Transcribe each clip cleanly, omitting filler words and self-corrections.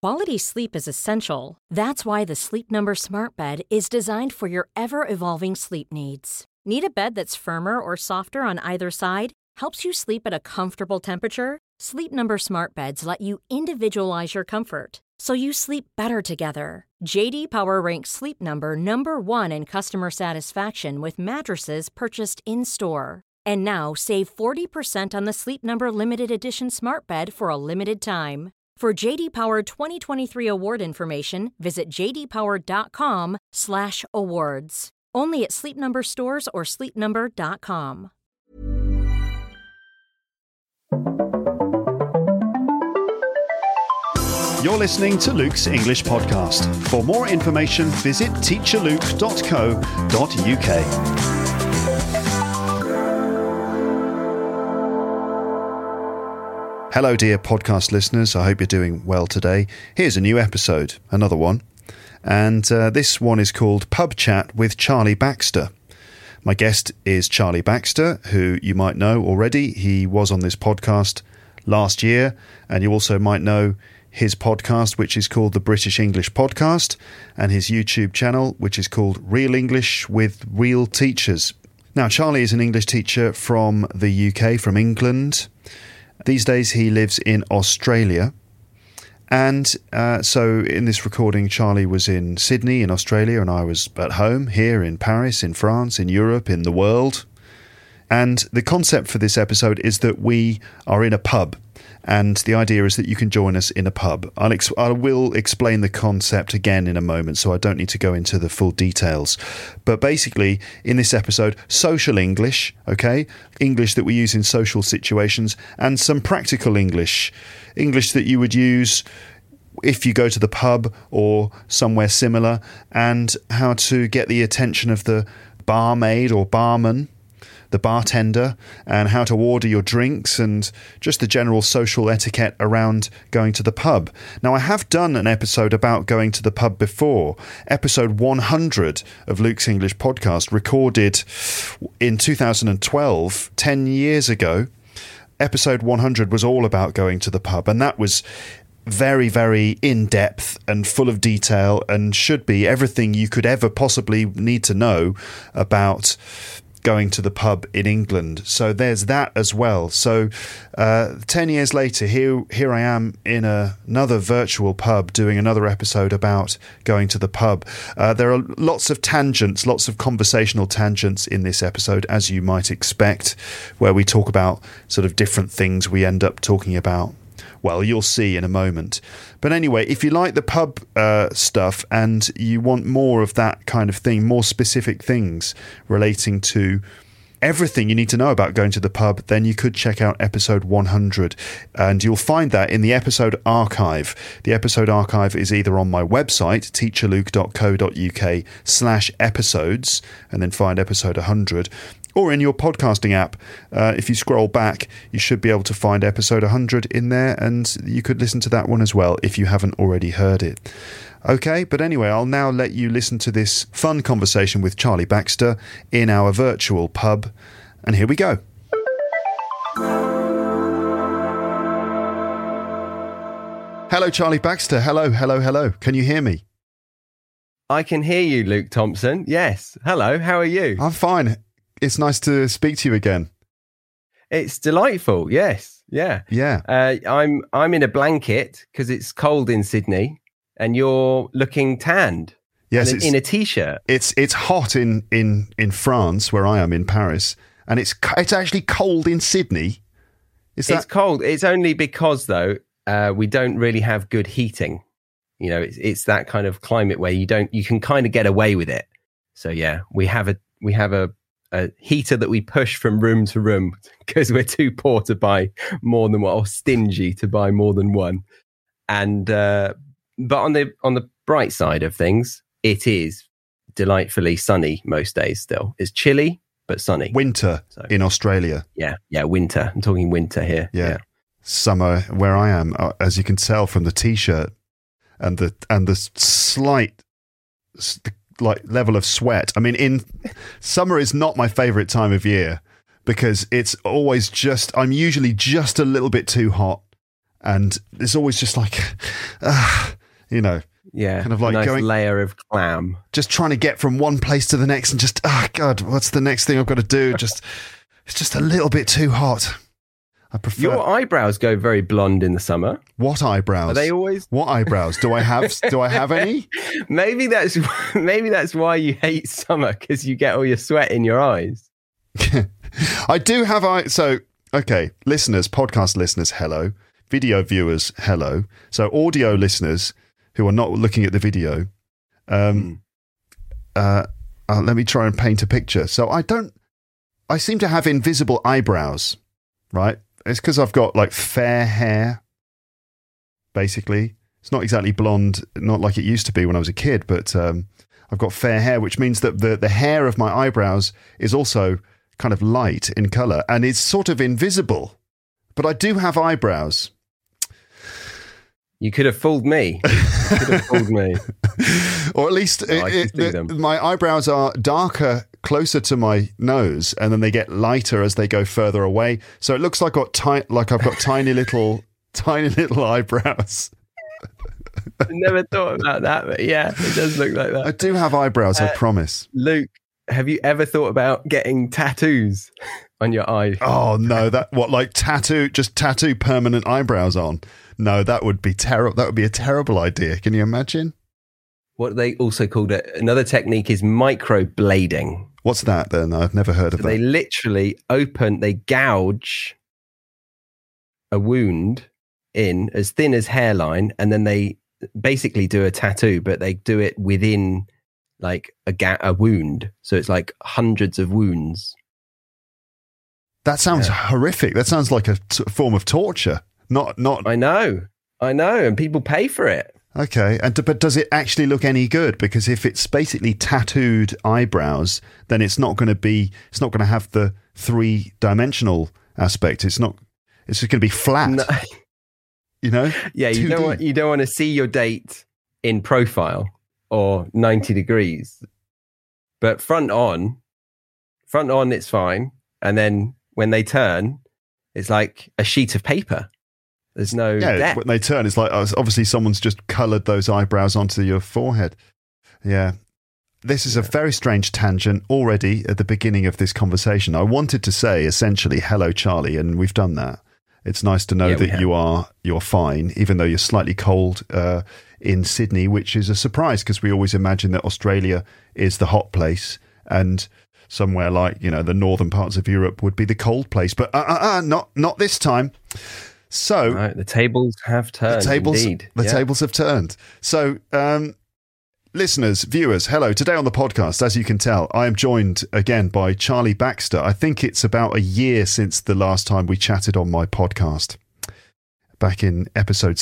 Quality sleep is essential. That's why the Sleep Number Smart Bed is designed for your ever-evolving sleep needs. Need a bed that's firmer or softer on either side? Helps you sleep at a comfortable temperature? Sleep Number Smart Beds let you individualize your comfort, so you sleep better together. J.D. Power ranks Sleep Number number 1 in customer satisfaction with mattresses purchased in-store. And now, save 40% on the Sleep Number Limited Edition Smart Bed for a limited time. For J.D. Power 2023 award information, visit jdpower.com/awards. Only at Sleep Number stores or sleepnumber.com. You're listening to Luke's English Podcast. For more information, visit teacherluke.co.uk. Hello, dear podcast listeners. I hope you're doing well today. Here's a new episode, another one. And this one is called Pub Chat with Charlie Baxter. My guest is Charlie Baxter, who you might know already. He was on this podcast last year, and you also might know his podcast, which is called the British English Podcast, and his YouTube channel, which is called Real English with Real Teachers. Now, Charlie is an English teacher from the UK, from England. These days he lives in Australia. And so in this recording, Charlie was in Sydney in Australia, and I was at home here in Paris, in France, in Europe, in the world. And the concept for this episode is that we are in a pub. And the idea is that you can join us in a pub. I will explain the concept again in a moment, so I don't need to go into the full details. But basically, in this episode, social English, okay? English that we use in social situations, and some practical English. English that you would use if you go to the pub or somewhere similar, and how to get the attention of the barmaid or barman, the bartender, and how to order your drinks, and just the general social etiquette around going to the pub. Now, I have done an episode about going to the pub before, episode 100 of Luke's English Podcast, recorded in 2012, 10 years ago. Episode 100 was all about going to the pub, and that was very, very in-depth and full of detail, and should be everything you could ever possibly need to know about going to the pub in England. So there's that as well. So 10 years later, here I am in another virtual pub doing another episode about going to the pub. There are lots of tangents, lots of conversational tangents in this episode, as you might expect, where we talk about sort of different things we end up talking about. Well, you'll see in a moment. But anyway, if you like the pub stuff and you want more of that kind of thing, more specific things relating to everything you need to know about going to the pub, then you could check out episode 100. And you'll find that in the episode archive. The episode archive is either on my website, teacherluke.co.uk/episodes, and then find episode 100, or in your podcasting app. If you scroll back, you should be able to find episode 100 in there, and you could listen to that one as well if you haven't already heard it. Okay, but anyway, I'll now let you listen to this fun conversation with Charlie Baxter in our virtual pub, and here we go. Hello, Charlie Baxter. Hello, hello, hello. Can you hear me? I can hear you, Luke Thompson. Yes. Hello, how are you? I'm fine. It's nice to speak to you again. It's delightful. Yes. Yeah. Yeah. I'm in a blanket because it's cold in Sydney, and you're looking tanned. Yes, in a t-shirt. It's hot in France, where I am in Paris, and it's actually cold in Sydney. It's cold. It's only because though we don't really have good heating. You know, it's that kind of climate where you can kind of get away with it. So yeah, we have a heater that we push from room to room because we're too poor to buy more than one, or stingy to buy more than one. And but on the bright side of things, it is delightfully sunny most days. Still, it's chilly but sunny. Winter in Australia. Yeah, winter. I'm talking winter here. Yeah. Summer where I am, as you can tell from the t-shirt and the slight level of sweat. I mean, summer is not my favorite time of year because it's always I'm usually just a little bit too hot, and it's always just like, you know. Yeah, kind of like a nice going, layer of clam. just trying to get from one place to the next, and just, oh God, what's the next thing I've got to do? It's just a little bit too hot. I prefer. Your eyebrows go very blonde in the summer. What eyebrows? Are they always? What eyebrows? Do I have any? Maybe that's why you hate summer, because you get all your sweat in your eyes. I do have so okay, listeners, podcast listeners, hello. Video viewers, hello. So audio listeners who are not looking at the video, let me try and paint a picture. So I seem to have invisible eyebrows, right? It's because I've got like fair hair, basically. It's not exactly blonde, not like it used to be when I was a kid, but I've got fair hair, which means that the hair of my eyebrows is also kind of light in colour, and it's sort of invisible. But I do have eyebrows. You could have fooled me. Or at least my eyebrows are darker closer to my nose, and then they get lighter as they go further away. So it looks like I've got tiny little eyebrows. I never thought about that, but yeah, it does look like that. I do have eyebrows, I promise. Luke, have you ever thought about getting tattoos on your eye? Oh no, just tattoo permanent eyebrows on? No, that would be terrible. That would be a terrible idea. Can you imagine? What they also called it, another technique is microblading. What's that then? I've never heard of that. They literally they gouge a wound in as thin as hairline, and then they basically do a tattoo, but they do it within like a wound. So it's like hundreds of wounds. That sounds horrific. That sounds like a form of torture. Not. I know, and people pay for it. Okay, but does it actually look any good? Because if it's basically tattooed eyebrows, then it's not going to have the 3-dimensional aspect. It's just going to be flat. No. You know? Yeah, you don't want to see your date in profile or 90 degrees. But front on it's fine, and then when they turn, it's like a sheet of paper. There's no depth. When they turn, it's like obviously someone's just coloured those eyebrows onto your forehead. Yeah. This is a very strange tangent already at the beginning of this conversation. I wanted to say essentially, hello, Charlie, and we've done that. It's nice to know that you're fine, even though you're slightly cold in Sydney, which is a surprise because we always imagine that Australia is the hot place and somewhere like, the northern parts of Europe would be the cold place. But not this time. So right, the tables have turned. The tables have turned. So, listeners, viewers, hello. Today on the podcast, as you can tell, I am joined again by Charlie Baxter. I think it's about a year since the last time we chatted on my podcast, back in episode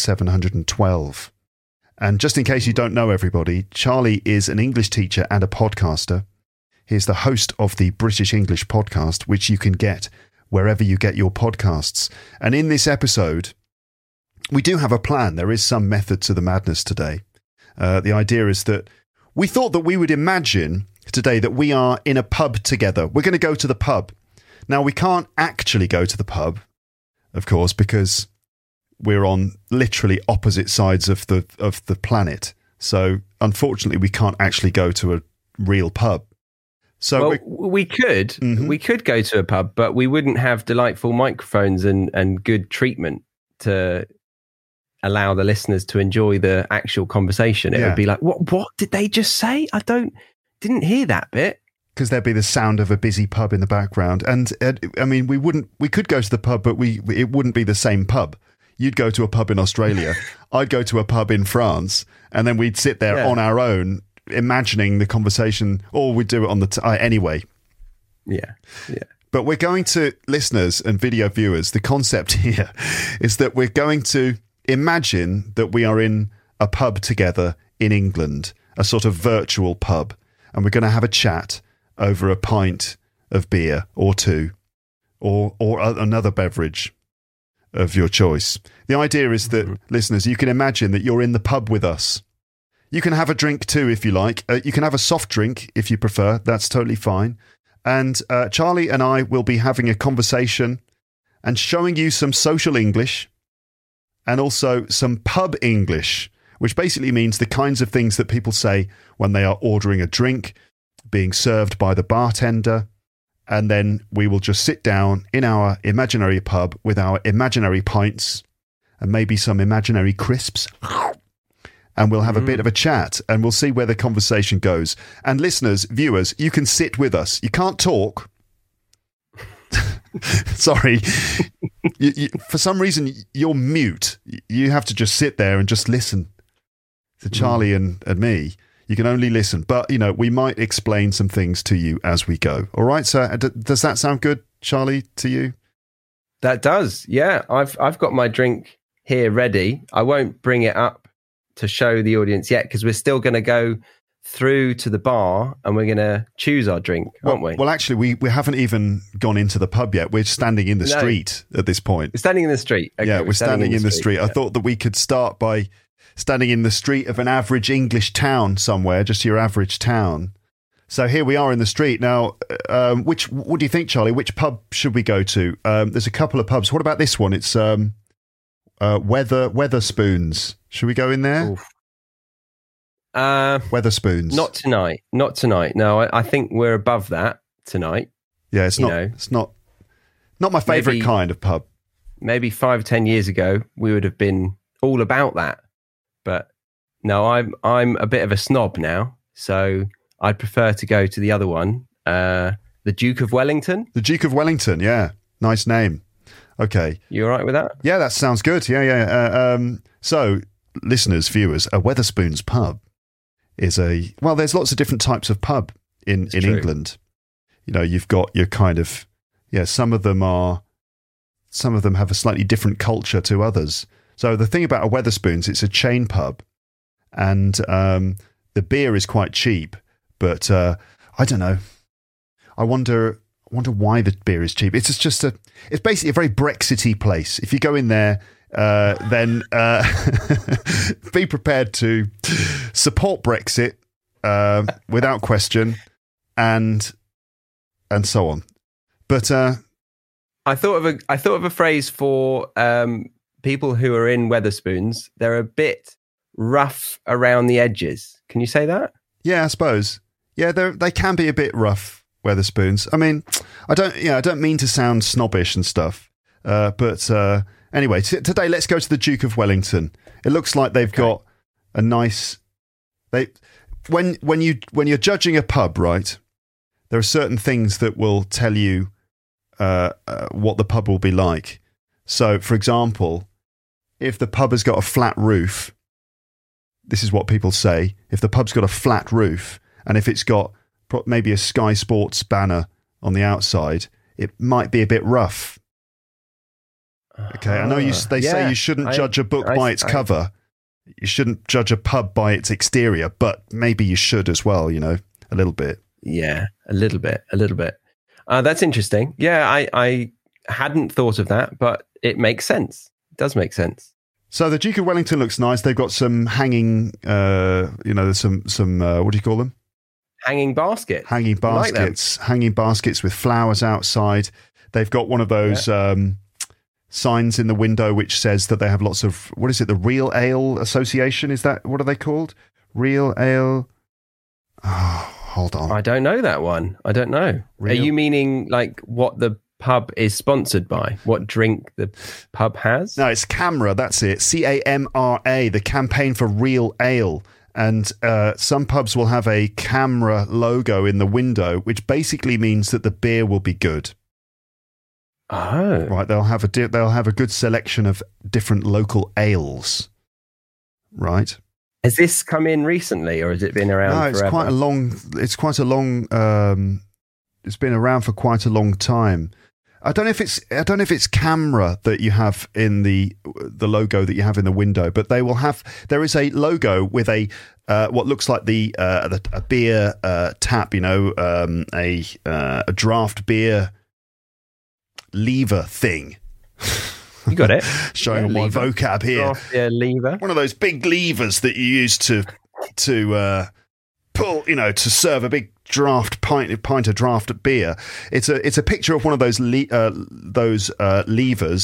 712. And just in case you don't know, everybody, Charlie is an English teacher and a podcaster. He's the host of the British English podcast, which you can get wherever you get your podcasts. And in this episode, we do have a plan. There is some method to the madness today. The idea is that we thought that we would imagine today that we are in a pub together. We're going to go to the pub. Now, we can't actually go to the pub, of course, because we're on literally opposite sides of the planet. So, unfortunately, we can't actually go to a real pub. So we could go to a pub, but we wouldn't have delightful microphones and good treatment to allow the listeners to enjoy the actual conversation. It would be like, what did they just say? Didn't hear that bit. Because there'd be the sound of a busy pub in the background. And I mean, we could go to the pub, but it wouldn't be the same pub. You'd go to a pub in Australia. I'd go to a pub in France, and then we'd sit there on our own, imagining the conversation, or we'd do it on the anyway. Yeah. But we're going to, listeners and video viewers, the concept here is that we're going to imagine that we are in a pub together in England, a sort of virtual pub, and we're going to have a chat over a pint of beer or two, or another beverage of your choice. The idea is that, listeners, you can imagine that you're in the pub with us. You can have a drink too if you like. You can have a soft drink if you prefer. That's totally fine. And Charlie and I will be having a conversation and showing you some social English and also some pub English, which basically means the kinds of things that people say when they are ordering a drink, being served by the bartender, and then we will just sit down in our imaginary pub with our imaginary pints and maybe some imaginary crisps, and we'll have a bit of a chat, and we'll see where the conversation goes. And listeners, viewers, you can sit with us. You can't talk. Sorry. For some reason, you're mute. You have to just sit there and just listen to Charlie and me. You can only listen. But, we might explain some things to you as we go. All right, so does that sound good, Charlie, to you? That does, yeah. I've got my drink here ready. I won't bring it up to show the audience yet because we're still going to go through to the bar and we're going to choose our drink, aren't we? Well, actually, we haven't even gone into the pub yet. We're standing in the street at this point. We're standing in the street. Okay, yeah, we're standing in the street. Yeah. I thought that we could start by standing in the street of an average English town somewhere, just your average town. So here we are in the street. Now, what do you think, Charlie? Which pub should we go to? There's a couple of pubs. What about this one? It's Weatherspoons. Should we go in there? Oof. Weatherspoons. Not tonight. No, I think we're above that tonight. Yeah, it's not. It's not my favourite kind of pub. Maybe 5 or 10 years ago, we would have been all about that. But no, I'm a bit of a snob now, so I'd prefer to go to the other one, the Duke of Wellington. The Duke of Wellington, yeah, nice name. Okay, you all right with that? Yeah, that sounds good. Yeah. So, listeners, viewers, a Weatherspoons pub is there's lots of different types of pub in England. You've got your kind of, some of them have a slightly different culture to others. So the thing about a Weatherspoons, it's a chain pub, and the beer is quite cheap, but I don't know. I wonder why the beer is cheap. It's basically a very Brexity place. If you go in there, then be prepared to support Brexit without question, and so on. But I thought of a phrase for people who are in Weatherspoons. They're a bit rough around the edges. Can you say that? Yeah, I suppose. Yeah, they can be a bit rough, Weatherspoons. I mean, I don't mean to sound snobbish and stuff, but anyway, today let's go to the Duke of Wellington. It looks like they've got a nice. When you're judging a pub, right? There are certain things that will tell you what the pub will be like. So, for example, if the pub has got a flat roof, this is what people say. If the pub's got a flat roof, and if it's got maybe a Sky Sports banner on the outside, it might be a bit rough. Okay, I know they say you shouldn't judge a book by its cover. You shouldn't judge a pub by its exterior, but maybe you should as well, a little bit. Yeah, a little bit. That's interesting. Yeah, I hadn't thought of that, but it makes sense. It does make sense. So the Duke of Wellington looks nice. They've got some hanging, there's some what do you call them? Hanging baskets. Hanging baskets. Hanging baskets with flowers outside. They've got one of those signs in the window which says that they have lots of, what is it, the Real Ale Association? Is that, what are they called? Real Ale. Oh, hold on. I don't know that one. I don't know. Are you meaning like what the pub is sponsored by? What drink the pub has? No, it's CAMRA. That's it. CAMRA, the Campaign for Real Ale. And some pubs will have a CAMRA logo in the window, which basically means that the beer will be good. Oh, right. They'll have a good selection of different local ales. Right. Has this come in recently, or has it been around? No, it's forever? quite a long. It's been around for quite a long time. I don't know if it's CAMRA that you have in the logo that you have in the window, but there is a logo with a what looks like a beer tap, a draft beer lever thing. You got it. Showing all my vocab here. Lever. One of those big levers that you use to pull, to serve a big pint of draft beer. It's a picture of one of those levers,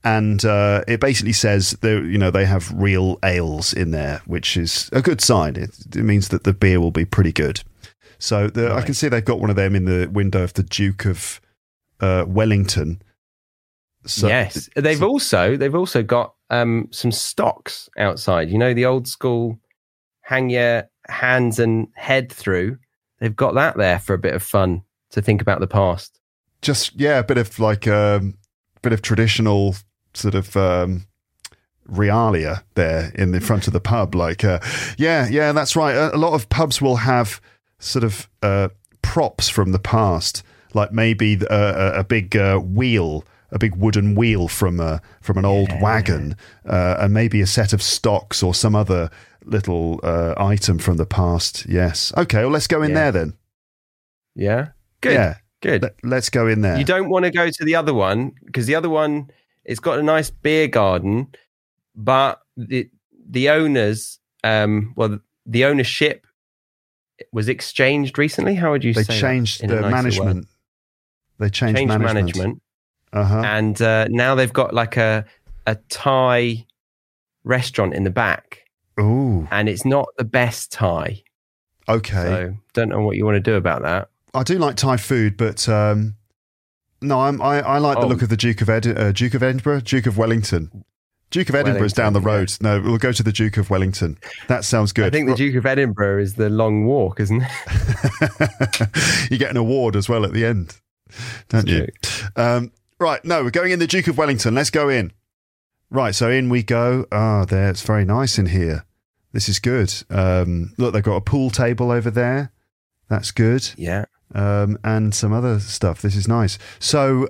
And it basically says they have real ales in there, which is a good sign. It means that the beer will be pretty good. So I can see they've got one of them in the window of the Duke of Wellington. So, yes, they've also got some stocks outside. The old school hang your hands and head through. They've got that there for a bit of fun to think about the past. Just a bit of bit of traditional sort of realia there in the front of the pub. That's right. A lot of pubs will have sort of props from the past, like maybe a big wheel, a big wooden wheel from an old wagon, and maybe a set of stocks or some other little item from the past. Yes. Okay. Well, let's go in there then. Yeah. Good. Yeah. Good. Let's go in there. You don't want to go to the other one because the other one, it's got a nice beer garden, but the owners, the ownership was exchanged recently. How would you say they changed the management? They changed management. And now they've got like a Thai restaurant in the back. Ooh. And it's not the best Thai. Okay. So don't know what you want to do about that. I do like Thai food, but no, I like the look of the Duke of Edinburgh, Duke of Wellington. Duke of Edinburgh is down the road. No, we'll go to the Duke of Wellington. That sounds good. I think the Duke of Edinburgh is the long walk, isn't it? You get an award as well at the end, don't you? Right, no, we're going in the Duke of Wellington. Let's go in. Right, so in we go. There, it's very nice in here. This is good. Look, they've got a pool table over there. That's good. Yeah. And some other stuff. This is nice. So,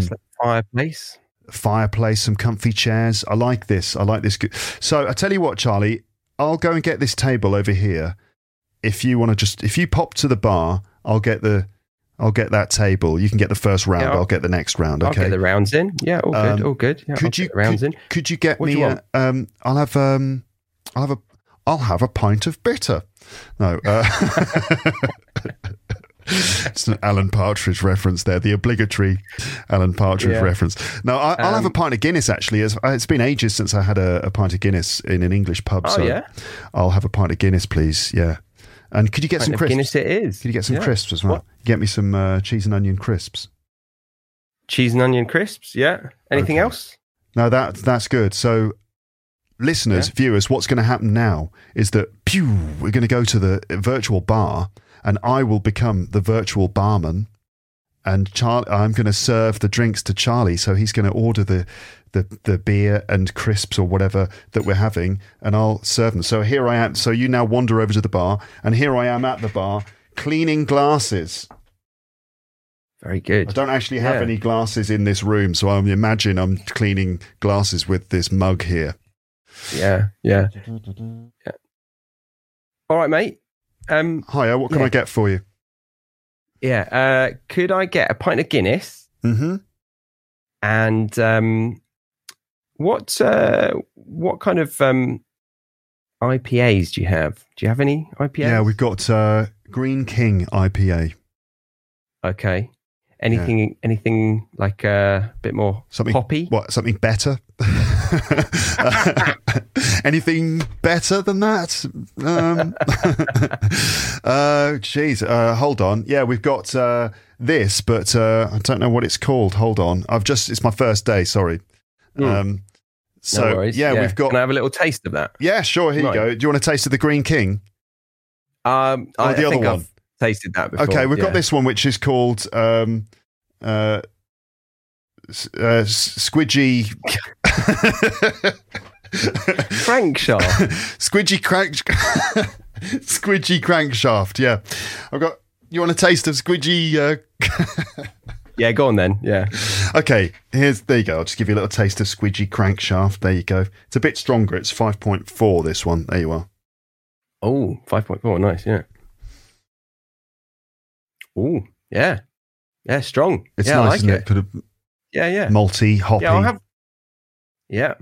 fireplace, some comfy chairs. I like this. So I tell you what, Charlie, I'll go and get this table over here. If you want to if you pop to the bar, I'll get that table. You can get the first round. I'll get the next round. Okay. I'll get the rounds in. Yeah. All good. Yeah, could you get me? I'll have a pint of bitter. No. It's an Alan Partridge reference there, the obligatory Alan Partridge reference. No, I'll have a pint of Guinness, actually. It's been ages since I had a pint of Guinness in an English pub. I'll have a pint of Guinness, please. Yeah. And could you get some crisps? Guinness it is. Could you get some crisps as well? Get me some cheese and onion crisps. Cheese and onion crisps, yeah. Anything else? No, that's good. So, listeners, viewers, what's going to happen now is that we're going to go to the virtual bar, and I will become the virtual barman, and I'm going to serve the drinks to Charlie, so he's going to order the beer and crisps or whatever that we're having, and I'll serve them. So here I am. So you now wander over to the bar, and here I am at the bar cleaning glasses. Very good. I don't actually have any glasses in this room, so I imagine I'm cleaning glasses with this mug here. Yeah. All right, mate. Hiya, what can I get for you? Yeah, could I get a pint of Guinness? Mm-hmm. And what kind of IPAs do you have? Do you have any IPAs? Yeah, we've got Green King IPA. Okay. Anything like a bit more hoppy? What, something better? Anything better than that? Hold on. Yeah, we've got this, but I don't know what it's called. Hold on. It's my first day, sorry. No worries. We've got... Can I have a little taste of that? Yeah, sure, here you go. Do you want a taste of the Green King? I think I've tasted that before. Okay, we've got this one, which is called Squidgy Crankshaft. Squidgy Crankshaft. Yeah, you want a taste of Squidgy? Yeah, go on then. Yeah. Okay, there you go. I'll just give you a little taste of Squidgy Crankshaft. There you go. It's a bit stronger. It's 5.4. This one. There you are. Oh, 5.4. Nice. Yeah. Oh, yeah. Yeah, strong. It's nice, like isn't it? Kind of malty, hoppy. Yeah.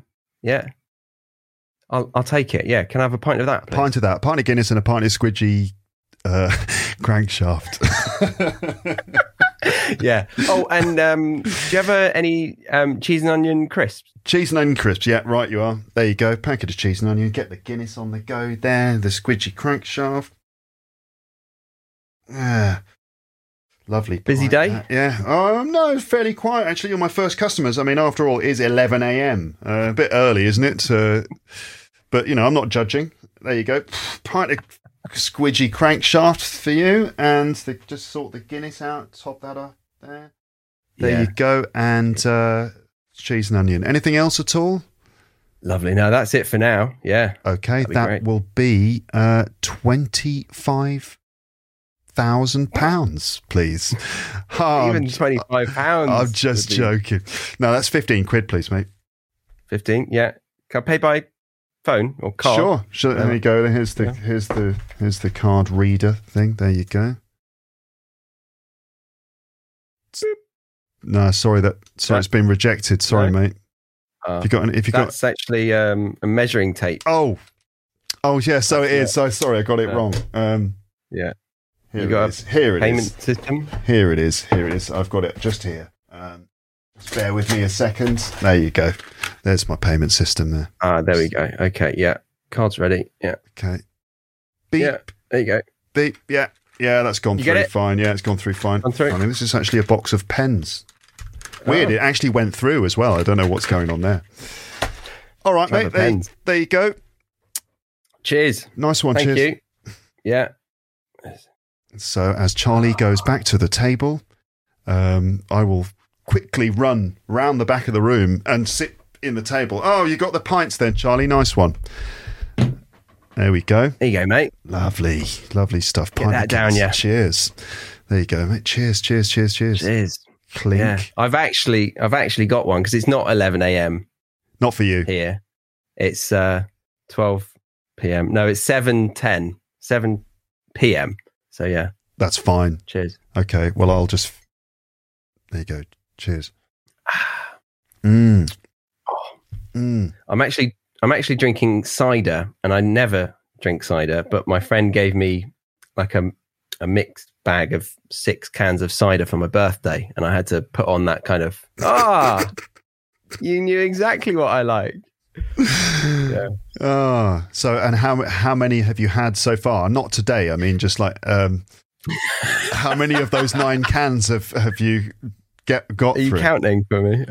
I'll take it. Yeah. Can I have a pint of that, please? Pint of Guinness and a pint of Squidgy Crankshaft. Yeah. Oh, and do you have any cheese and onion crisps? Cheese and onion crisps, yeah, right you are. There you go, packet of cheese and onion. Get the Guinness on the go there, the squidgy crankshaft. Lovely. Busy day? Yeah. No, fairly quiet actually. You're my first customers. I mean, after all, it is 11 a.m. A bit early, isn't it? But, I'm not judging. There you go. Pint of squidgy crankshaft for you. And just sort the Guinness out. Top that up there. There you go. And cheese and onion. Anything else at all? Lovely. No, that's it for now. Yeah. Okay. That great. Will be £25,000, please. Even £25. I'm just joking. No, that's 15 quid, please, mate. 15, yeah. Can I pay by phone or card? Sure. There you go. Here's the card reader thing. There you go. No, sorry, it's been rejected. Sorry, mate. That's actually a measuring tape. Oh, yeah. So it is. So sorry, I got it wrong. Yeah. Here it is. Here it is. Payment system. Here it is. I've got it just here. Just bear with me a second. There you go. There's my payment system there. There we go. Okay, yeah. Card's ready. Yeah. Okay. Beep. Yeah, there you go. Beep. Yeah. Yeah, that's gone through fine. Yeah, it's gone through fine. I mean, this is actually a box of pens. Weird. It actually went through as well. I don't know what's going on there. All right, mate. There you go. Cheers. Nice one. Thank cheers. you. Yeah. So as Charlie goes back to the table, I will quickly run round the back of the room and sit in the table. Oh, you got the pints then, Charlie. Nice one. There we go. There you go, mate. Lovely stuff. Get that down, yeah. Cheers. There you go, mate. Cheers. Cheers. Clink. Yeah. I've actually got one because it's not 11 a.m. Not for you. Here. It's 12 p.m. No, it's 7 p.m. So, yeah. That's fine. Cheers. Okay. Well, I'll just... There you go. Cheers. I'm actually drinking cider, and I never drink cider, but my friend gave me like a mixed bag of 6 cans of cider for my birthday, and I had to put on that kind of, you knew exactly what I like. Yeah. So, and how many have you had so far? Not today. I mean, just like how many of those 9 cans have you got Are you through? Counting for me?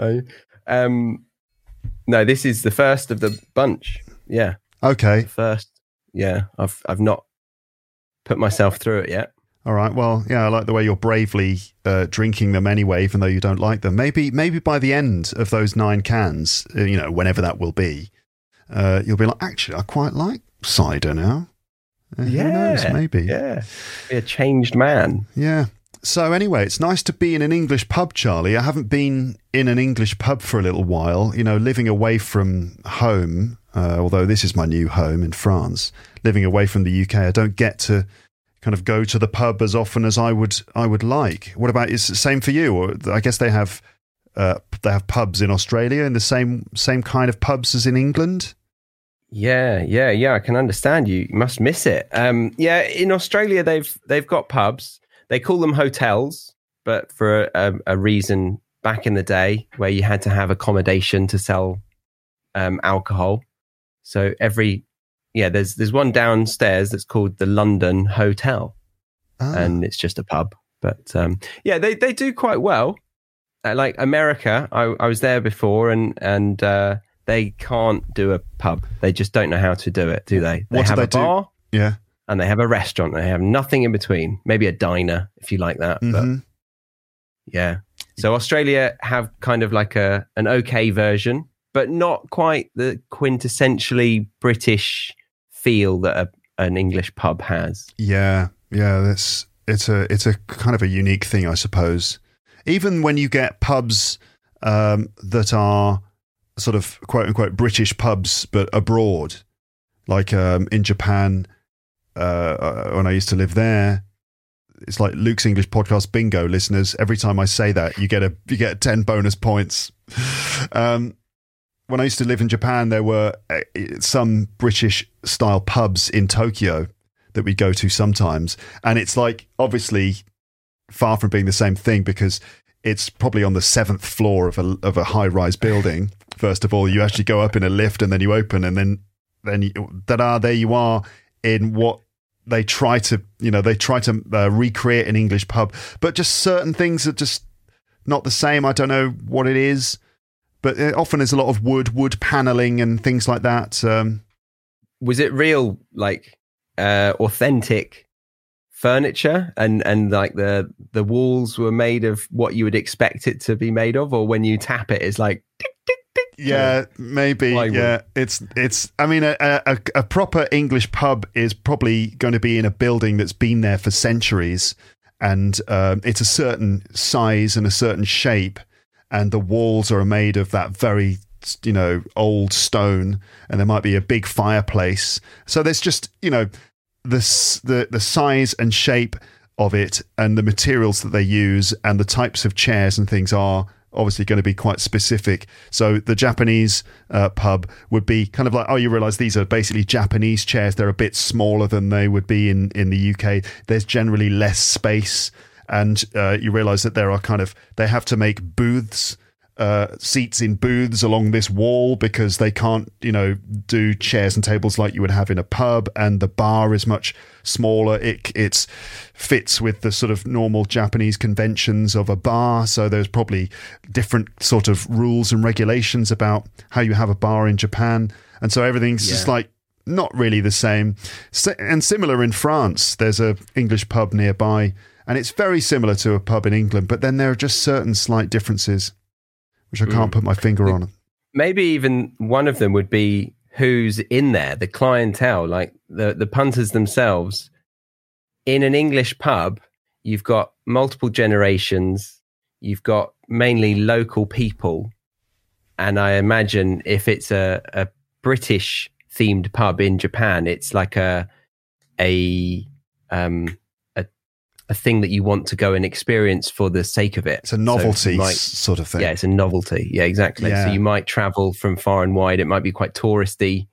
No, this is the first of the bunch. Yeah. Okay. First. Yeah. I've not put myself through it yet. All right. Well, yeah, I like the way you're bravely drinking them anyway, even though you don't like them. Maybe by the end of those 9 cans, whenever that will be, you'll be like, actually, I quite like cider now. Who knows? Maybe. Yeah. Be a changed man. Yeah. So anyway, it's nice to be in an English pub, Charlie. I haven't been in an English pub for a little while, living away from home, although this is my new home in France. Living away from the UK, I don't get to kind of go to the pub as often as I would like. What about, is it the same for you? Or I guess they have pubs in Australia in the same kind of pubs as in England? Yeah. I can understand you must miss it. In Australia they've got pubs. They call them hotels, but for a reason back in the day where you had to have accommodation to sell alcohol. So there's one downstairs that's called the London Hotel, and it's just a pub. But they do quite well. Like America, I was there before, and they can't do a pub. They just don't know how to do it, do they? They have a bar, yeah, and they have a restaurant. They have nothing in between. Maybe a diner if you like that. Mm-hmm. But yeah, so Australia have kind of like an okay version, but not quite the quintessentially British feel that an English pub has. Yeah. It's a kind of a unique thing, I suppose. Even when you get pubs that are sort of quote unquote British pubs, but abroad, like in Japan, when I used to live there, it's like Luke's English Podcast bingo, listeners. Every time I say that, you get 10 bonus points. When I used to live in Japan, there were some British style pubs in Tokyo that we go to sometimes. And it's like, obviously, far from being the same thing, because it's probably on the 7th floor of a high-rise building. First of all, you actually go up in a lift, and then you open, and then there you are in what they try to recreate an English pub, but just certain things are just not the same. I don't know what it is, but often there's a lot of wood paneling and things like that. Was it real, like authentic furniture, and like the walls were made of what you would expect it to be made of, or when you tap it, it's like tick, tick, tick? Yeah, maybe. Yeah, it's. I mean, a proper English pub is probably going to be in a building that's been there for centuries, and it's a certain size and a certain shape, and the walls are made of that very, old stone, and there might be a big fireplace. So there's just, the size and shape of it, and the materials that they use, and the types of chairs and things are obviously going to be quite specific. So the Japanese pub would be kind of like, you realise these are basically Japanese chairs. They're a bit smaller than they would be in the UK. There's generally less space, and you realise that they have to make booths, seats in booths along this wall, because they can't, do chairs and tables like you would have in a pub, and the bar is much smaller. It fits with the sort of normal Japanese conventions of a bar, so there's probably different sort of rules and regulations about how you have a bar in Japan, and so everything's just like not really the same. And similar in France, there's a English pub nearby, and it's very similar to a pub in England, but then there are just certain slight differences which I can't put my finger on. Maybe even one of them would be who's in there, the clientele, like the punters themselves. In an English pub, you've got multiple generations, you've got mainly local people, and I imagine if it's a British themed pub in Japan, it's like a thing that you want to go and experience for the sake of it. It's a novelty sort of thing. Yeah, it's a novelty. Yeah, exactly. Yeah. So you might travel from far and wide. It might be quite touristy.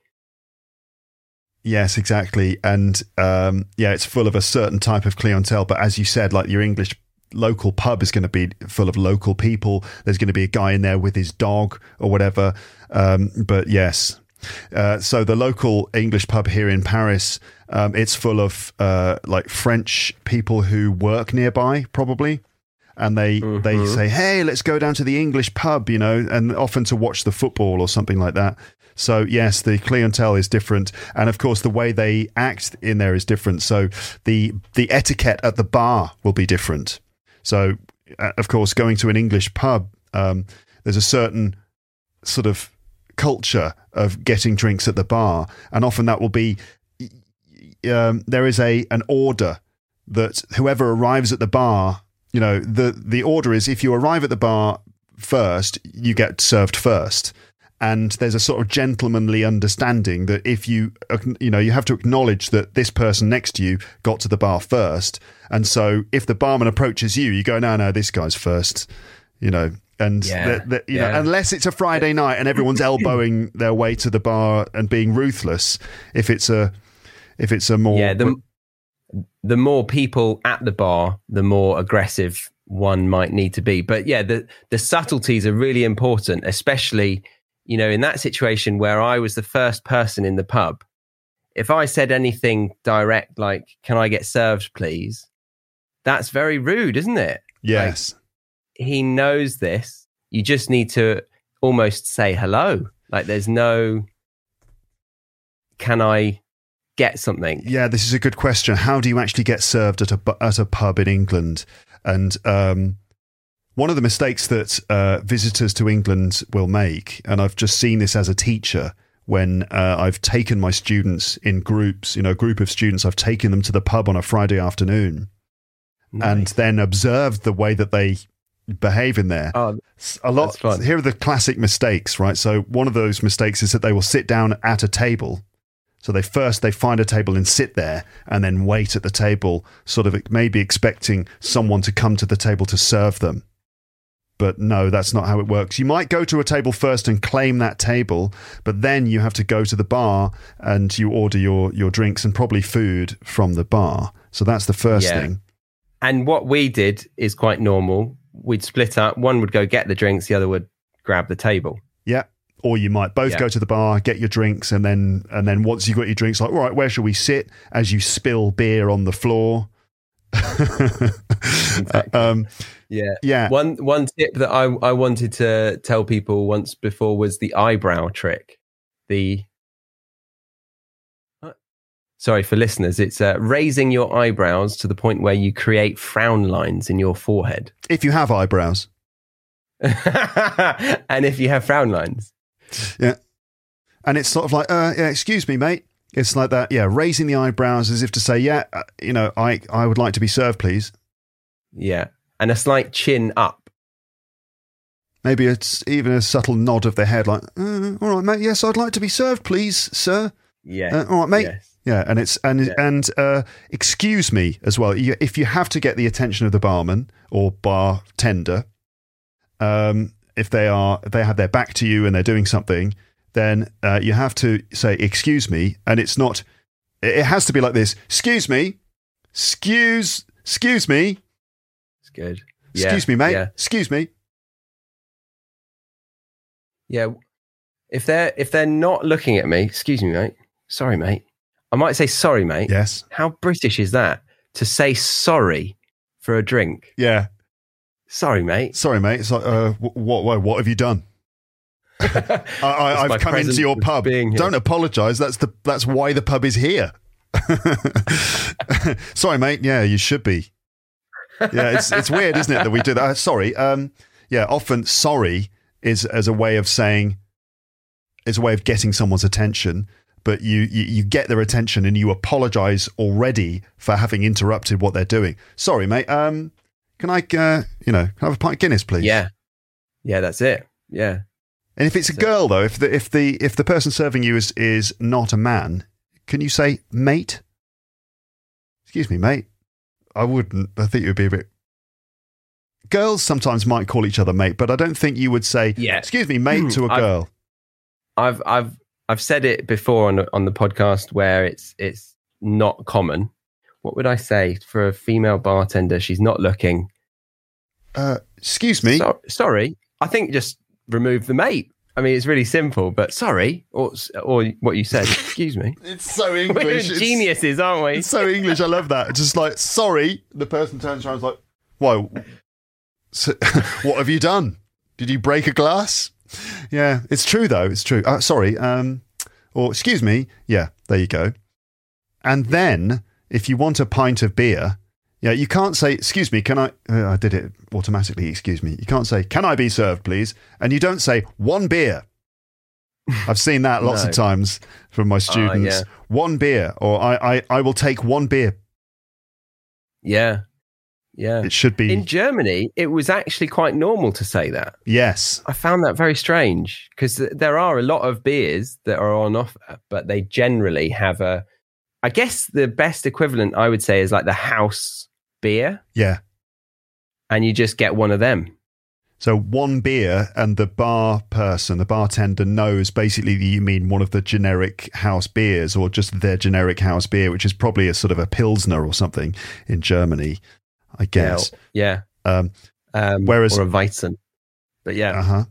Yes, exactly. And it's full of a certain type of clientele. But as you said, like your English local pub is going to be full of local people. There's going to be a guy in there with his dog or whatever. But yes. So the local English pub here in Paris, it's full of like French people who work nearby, probably, and they say, "Hey, let's go down to the English pub," and often to watch the football or something like that. So yes, the clientele is different, and of course the way they act in there is different. So the etiquette at the bar will be different. So of course, going to an English pub, there's a certain sort of culture of getting drinks at the bar, and often that will be there is an order that whoever arrives at the bar, the order is, if you arrive at the bar first, you get served first, and there's a sort of gentlemanly understanding that if you have to acknowledge that this person next to you got to the bar first, and so if the barman approaches you, you go, no, this guy's first, And unless it's a Friday night and everyone's elbowing their way to the bar and being ruthless, if it's a more the more people at the bar, the more aggressive one might need to be. But yeah, the subtleties are really important, especially in that situation where I was the first person in the pub. If I said anything direct like, "Can I get served, please?" that's very rude, isn't it? Yes. He knows this. You just need to almost say hello. Like there's no, "Can I get something?" Yeah, this is a good question. How do you actually get served at a pub in England? And one of the mistakes that visitors to England will make, and I've just seen this as a teacher when I've taken my students in groups, a group of students, I've taken them to the pub on a Friday afternoon, and then observed the way that they behave in there. Here are the classic mistakes, right? So one of those mistakes is that they will sit down at a table. So they find a table and sit there, and then wait at the table, sort of maybe expecting someone to come to the table to serve them. But no, that's not how it works. You might go to a table first and claim that table, but then you have to go to the bar and you order your drinks and probably food from the bar. So that's the first thing. And what we did is quite normal. We'd split up. One would go get the drinks, the other would grab the table. Yeah. Or you might both Yeah. go to the bar, get your drinks, and then once you've got your drinks, like, all right, where shall we sit? As you spill beer on the floor. Yeah. One tip that I wanted to tell people once before was the eyebrow trick. Sorry for listeners, it's raising your eyebrows to the point where you create frown lines in your forehead. If you have eyebrows. And if you have frown lines. Yeah. And it's sort of like, excuse me, mate. It's like that, yeah, raising the eyebrows as if to say, I would like to be served, please. Yeah. And a slight chin up. Maybe it's even a subtle nod of the head, like, all right, mate, yes, I'd like to be served, please, sir. Yeah. All right, mate. Yes. Yeah, and excuse me as well. If you have to get the attention of the barman or bartender, if they have their back to you and they're doing something, then you have to say excuse me, and it's not. It has to be like this. Excuse me, excuse me. It's good. Excuse me, mate. Yeah. Excuse me. Yeah. If they're not looking at me, excuse me, mate. Sorry, mate. I might say sorry, mate. Yes. How British is that to say sorry for a drink? Yeah. Sorry, mate. Sorry, mate. It's like, what have you done? I've come into your pub. Don't apologise. That's why the pub is here. Sorry, mate. Yeah, you should be. Yeah, it's weird, isn't it, that we do that? Sorry. Yeah, often sorry is as a way of saying, it's a way of getting someone's attention. But you get their attention and you apologise already for having interrupted what they're doing. Sorry, mate. Can I have a pint of Guinness, please? Yeah, that's it. Yeah. And if it's a girl, though, if the person serving you is not a man, can you say mate? Excuse me, mate. I wouldn't. I think it would be a bit. Girls sometimes might call each other mate, but I don't think you would say, excuse me, mate, to a girl. I've said it before on the podcast where it's not common. What would I say for a female bartender? She's not looking. Excuse me. Sorry. I think just remove the mate. I mean, it's really simple, but sorry, or what you said. Excuse me. It's so English. We're geniuses, aren't we? It's so English. I love that. Just like, sorry. The person turns around and is like, why? So, what have you done? Did you break a glass? Yeah, it's true though. It's true. Sorry. Or excuse me. Yeah, there you go. And then if you want a pint of beer, you can't say, excuse me, can I? I did it automatically. Excuse me. You can't say, can I be served, please? And you don't say one beer. I've seen that lots of times from my students. One beer, or I will take one beer. Yeah. Yeah. It should be. In Germany, it was actually quite normal to say that. Yes. I found that very strange because there are a lot of beers that are on offer, but they generally have I guess the best equivalent I would say is like the house beer. Yeah. And you just get one of them. So one beer, and the bartender knows basically that you mean one of the generic house beers, or just their generic house beer, which is probably a sort of a Pilsner or something in Germany, I guess. Yeah. Whereas, or a Weizen. But yeah.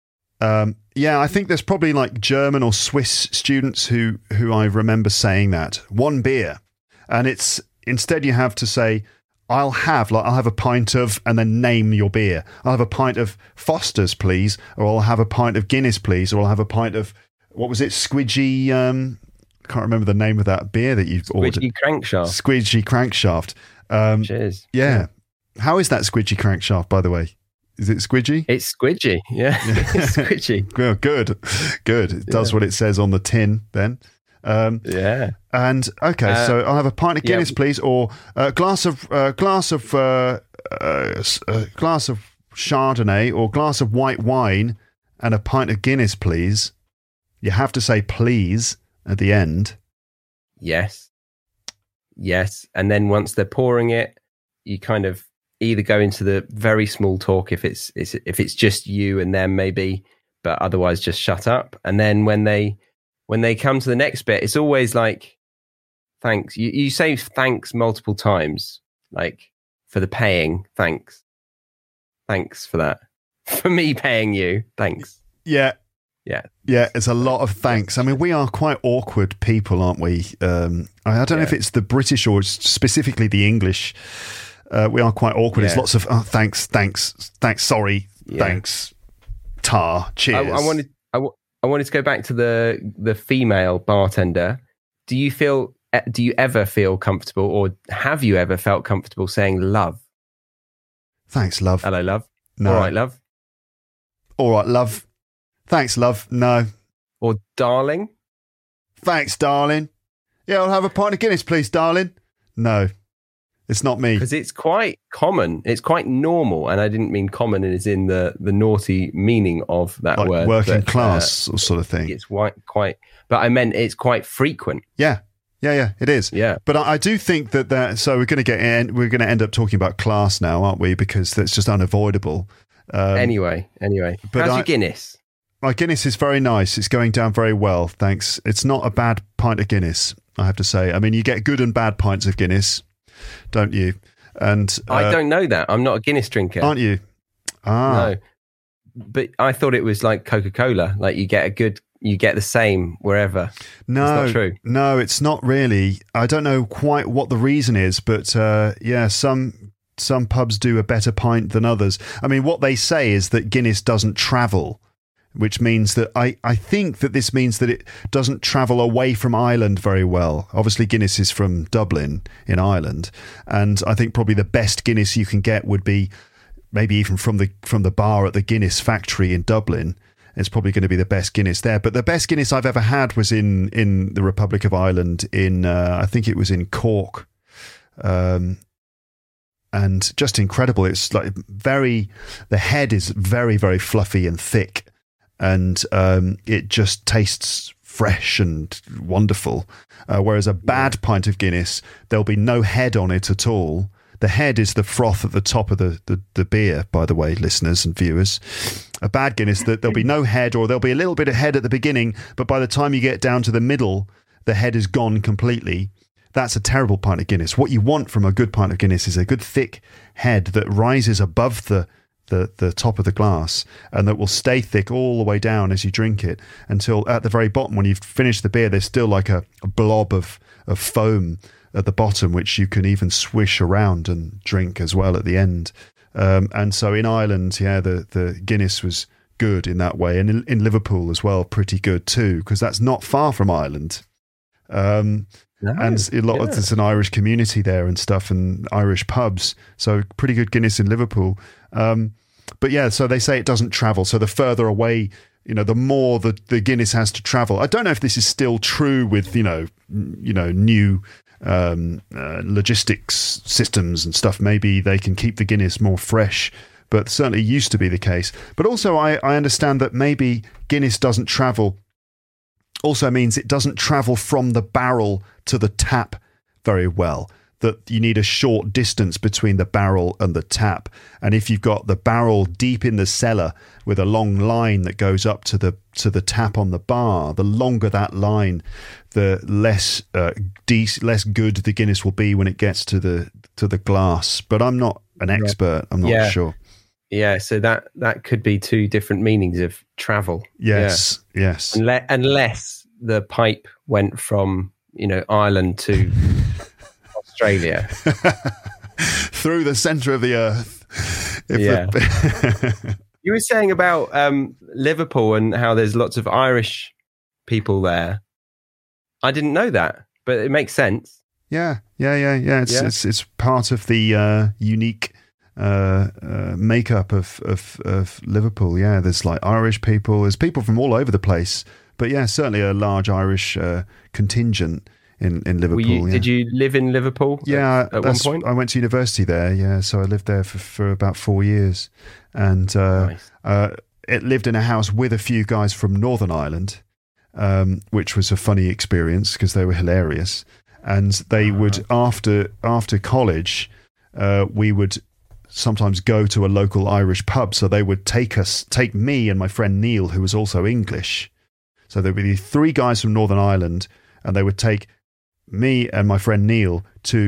I think there's probably like German or Swiss students who I remember saying that. One beer. And it's instead you have to say, I'll have a pint of, and then name your beer. I'll have a pint of Foster's, please, or I'll have a pint of Guinness, please, or I'll have a pint of, what was it, Squidgy, can't remember the name of that beer that you ordered. Squidgy Crankshaft. Squidgy Crankshaft. Cheers. Yeah. How is that Squidgy Crankshaft, by the way? Is it squidgy? It's squidgy, yeah. It's squidgy. Well, good. It does what it says on the tin then. Yeah. And okay, so I'll have a pint of Guinness, please, or a glass of Chardonnay, or glass of white wine, and a pint of Guinness, please. You have to say please at the end. Yes. And then once they're pouring it, you kind of either go into the very small talk if it's just you and them maybe, but otherwise just shut up. And then when they come to the next bit, it's always like, thanks. You say thanks multiple times, like for the paying. Thanks for that. For me paying you. Thanks. Yeah. Yeah. Yeah, it's a lot of thanks. I mean, we are quite awkward people, aren't we? I don't know if it's the British or specifically the English. We are quite awkward. It's lots of thanks, sorry, thanks, tar, cheers. I wanted to go back to the female bartender. Do you ever feel comfortable, or have you ever felt comfortable saying love? Thanks, love. Hello, love. No. All right, love. All right, love. Thanks, love. No. Or darling. Thanks, darling. Yeah, I'll have a pint of Guinness, please, darling. No, it's not me. Because it's quite common. It's quite normal. And I didn't mean common as in the naughty meaning of that like word. Working class sort of thing. It's quite, but I meant it's quite frequent. Yeah, it is. Yeah. But I do think that so we're going to end up talking about class now, aren't we? Because that's just unavoidable. Anyway. But how's your Guinness? My Guinness is very nice. It's going down very well, thanks. It's not a bad pint of Guinness, I have to say. I mean, you get good and bad pints of Guinness, don't you? And I don't know that. I'm not a Guinness drinker. Aren't you? Ah. No. But I thought it was like Coca-Cola. Like you get the same wherever. No, it's not true. No, it's not really. I don't know quite what the reason is, but some pubs do a better pint than others. I mean, what they say is that Guinness doesn't travel, which means that I think that this means that it doesn't travel away from Ireland very well. Obviously, Guinness is from Dublin in Ireland, and I think probably the best Guinness you can get would be maybe even from the bar at the Guinness factory in Dublin. It's probably going to be the best Guinness there. But the best Guinness I've ever had was in the Republic of Ireland, in I think it was in Cork. And just incredible. It's like the head is very, very fluffy and thick, and it just tastes fresh and wonderful. Whereas a bad pint of Guinness, there'll be no head on it at all. The head is the froth at the top of the beer, by the way, listeners and viewers. A bad Guinness, that there'll be no head, or there'll be a little bit of head at the beginning, but by the time you get down to the middle, the head is gone completely. That's a terrible pint of Guinness. What you want from a good pint of Guinness is a good thick head that rises above the top of the glass, and that will stay thick all the way down as you drink it, until at the very bottom, when you've finished the beer, there's still like a blob of foam at the bottom, which you can even swish around and drink as well at the end. And so in Ireland, the Guinness was good in that way, and in Liverpool as well, pretty good too, because that's not far from Ireland. And there's an Irish community there and stuff, and Irish pubs, so pretty good Guinness in Liverpool. But yeah, so they say it doesn't travel, so the further away, the more the Guinness has to travel. I don't know if this is still true with new logistics systems and stuff. Maybe they can keep the Guinness more fresh, but certainly used to be the case. But also I understand that maybe Guinness doesn't travel also means it doesn't travel from the barrel to the tap very well, that you need a short distance between the barrel and the tap. And if you've got the barrel deep in the cellar with a long line that goes up to the tap on the bar, the longer that line, the less good the Guinness will be when it gets to the glass. But I'm not an expert. I'm not sure. Yeah, so that could be two different meanings of travel. Yes. Unless the pipe went from Ireland to Australia through the centre of the earth. You were saying about Liverpool and how there's lots of Irish people there. I didn't know that, but it makes sense. Yeah. It's part of the unique makeup of Liverpool. Yeah, there's like Irish people. There's people from all over the place. But yeah, certainly a large Irish contingent in Liverpool. Did you live in Liverpool? Yeah, at one point. I went to university there. Yeah, so I lived there for about 4 years, and nice. It lived in a house with a few guys from Northern Ireland, which was a funny experience because they were hilarious. And they would after college, we would sometimes go to a local Irish pub. So they would take me and my friend Neil, who was also English. So there would be 3 guys from Northern Ireland, and they would take me and my friend Neil to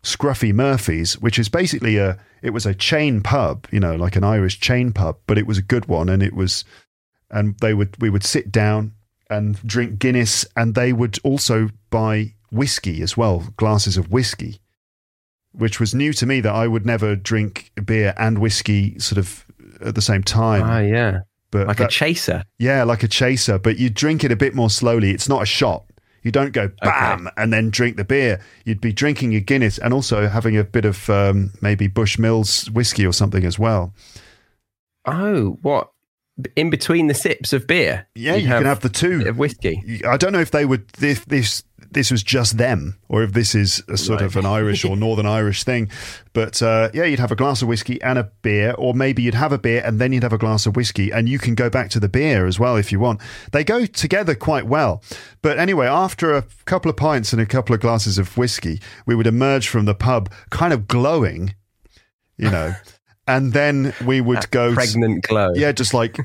Scruffy Murphy's, which is basically it was a chain pub, like an Irish chain pub, but it was a good one. And we would sit down and drink Guinness, and they would also buy whiskey as well, glasses of whiskey, which was new to me, that I would never drink beer and whiskey sort of at the same time. Ah, yeah. But like a chaser. Yeah, like a chaser, but you drink it a bit more slowly. It's not a shot. You don't go bam and then drink the beer. You'd be drinking a Guinness and also having a bit of maybe Bushmills whiskey or something as well. Oh, what? In between the sips of beer? Yeah, you can have the two. Of whiskey. I don't know if they would, this was just them, or if this is a sort of an Irish or Northern Irish thing. But you'd have a glass of whiskey and a beer, or maybe you'd have a beer and then you'd have a glass of whiskey, and you can go back to the beer as well if you want. They go together quite well. But anyway, after a couple of pints and a couple of glasses of whiskey, we would emerge from the pub kind of glowing, and then we would go... Pregnant glow. Yeah, just like,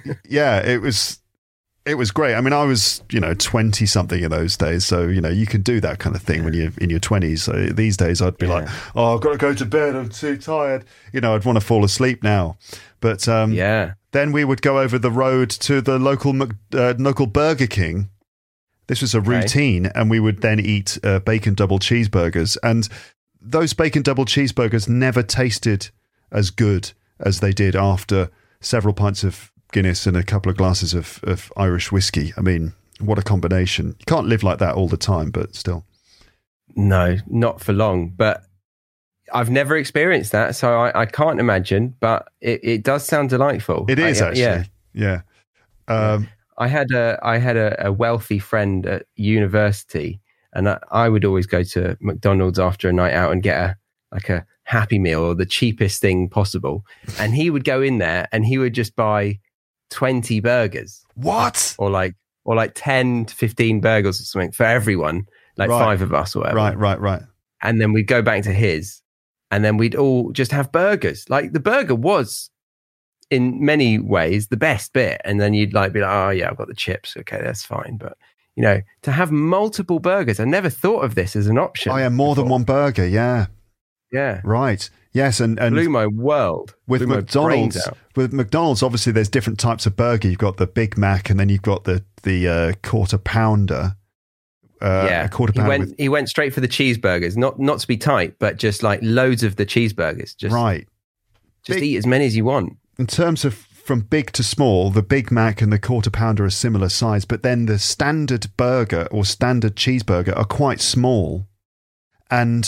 it was great. I mean, I was, 20 something in those days. So, you can do that kind of thing when you're in your 20s. So these days I'd be like, oh, I've got to go to bed. I'm too tired. I'd want to fall asleep now. But then we would go over the road to the local Burger King. This was a routine. And we would then eat bacon double cheeseburgers. And those bacon double cheeseburgers never tasted as good as they did after several pints of Guinness and a couple of glasses of Irish whiskey. I mean, what a combination. You can't live like that all the time, but still. No, not for long. But I've never experienced that, so I can't imagine, but it does sound delightful. It is, actually. Yeah. I had a wealthy friend at university, and I would always go to McDonald's after a night out and get a Happy Meal, or the cheapest thing possible. And he would go in there and he would just buy 20 burgers. What? Or like 10 to 15 burgers or something for everyone, like 5 of us or whatever. Right. And then we'd go back to his, and then we'd all just have burgers. Like, the burger was in many ways the best bit. And then you'd be like, oh yeah, I've got the chips. Okay, that's fine. But to have multiple burgers, I never thought of this as an option. I am more than one burger. Yeah. Yeah. Right. Yes, and blew my world. With McDonald's, obviously there's different types of burger. You've got the Big Mac, and then you've got the quarter pounder. A quarter pounder. He went straight for the cheeseburgers, not to be tight, but just like loads of the cheeseburgers. Just eat as many as you want. In terms of from big to small, the Big Mac and the quarter pounder are similar size, but then the standard burger or standard cheeseburger are quite small. And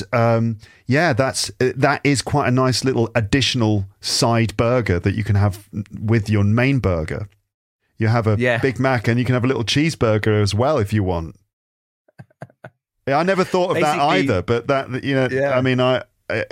that is quite a nice little additional side burger that you can have with your main burger. You have a Big Mac, and you can have a little cheeseburger as well if you want. I never thought of that either, but that I mean, I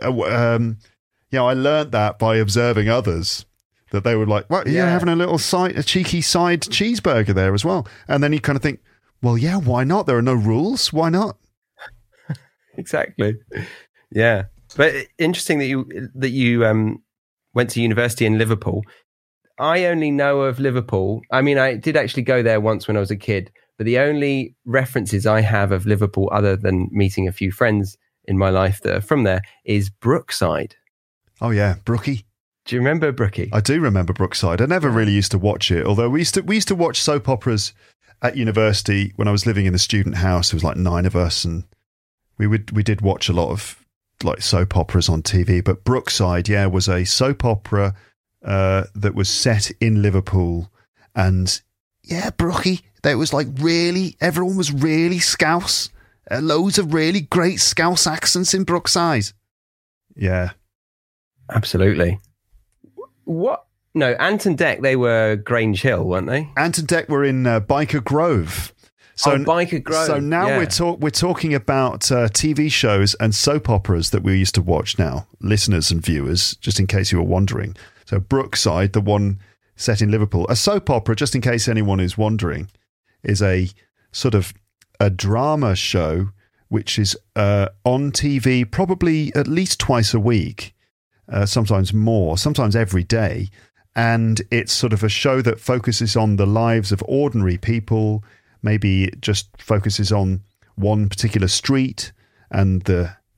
learned that by observing others, that they were like, "What? You're having a cheeky side cheeseburger there as well," and then you kind of think, "Well, yeah, why not? There are no rules. Why not?" Exactly. Yeah. But interesting that you went to university in Liverpool. I only know of Liverpool. I mean, I did actually go there once when I was a kid, but the only references I have of Liverpool, other than meeting a few friends in my life that are from there, is Brookside. Oh yeah, Brookie. Do you remember Brookie? I do remember Brookside. I never really used to watch it, although we used to watch soap operas at university when I was living in the student house. There was like 9 of us, and we did watch a lot of like soap operas on TV. But Brookside, was a soap opera that was set in Liverpool, and Brookie. That was like really, everyone was really Scouse. Loads of really great Scouse accents in Brookside. Yeah, absolutely. What? No, Ant and Dec, they were Grange Hill, weren't they? Ant and Dec were in Byker Grove. So, Byker Grove. So now we're talking about TV shows and soap operas that we used to watch now, listeners and viewers, just in case you were wondering. So Brookside, the one set in Liverpool. A soap opera, just in case anyone is wondering, is a sort of a drama show which is on TV probably at least twice a week, sometimes more, sometimes every day. And it's sort of a show that focuses on the lives of ordinary people. Maybe it just focuses on one particular street and the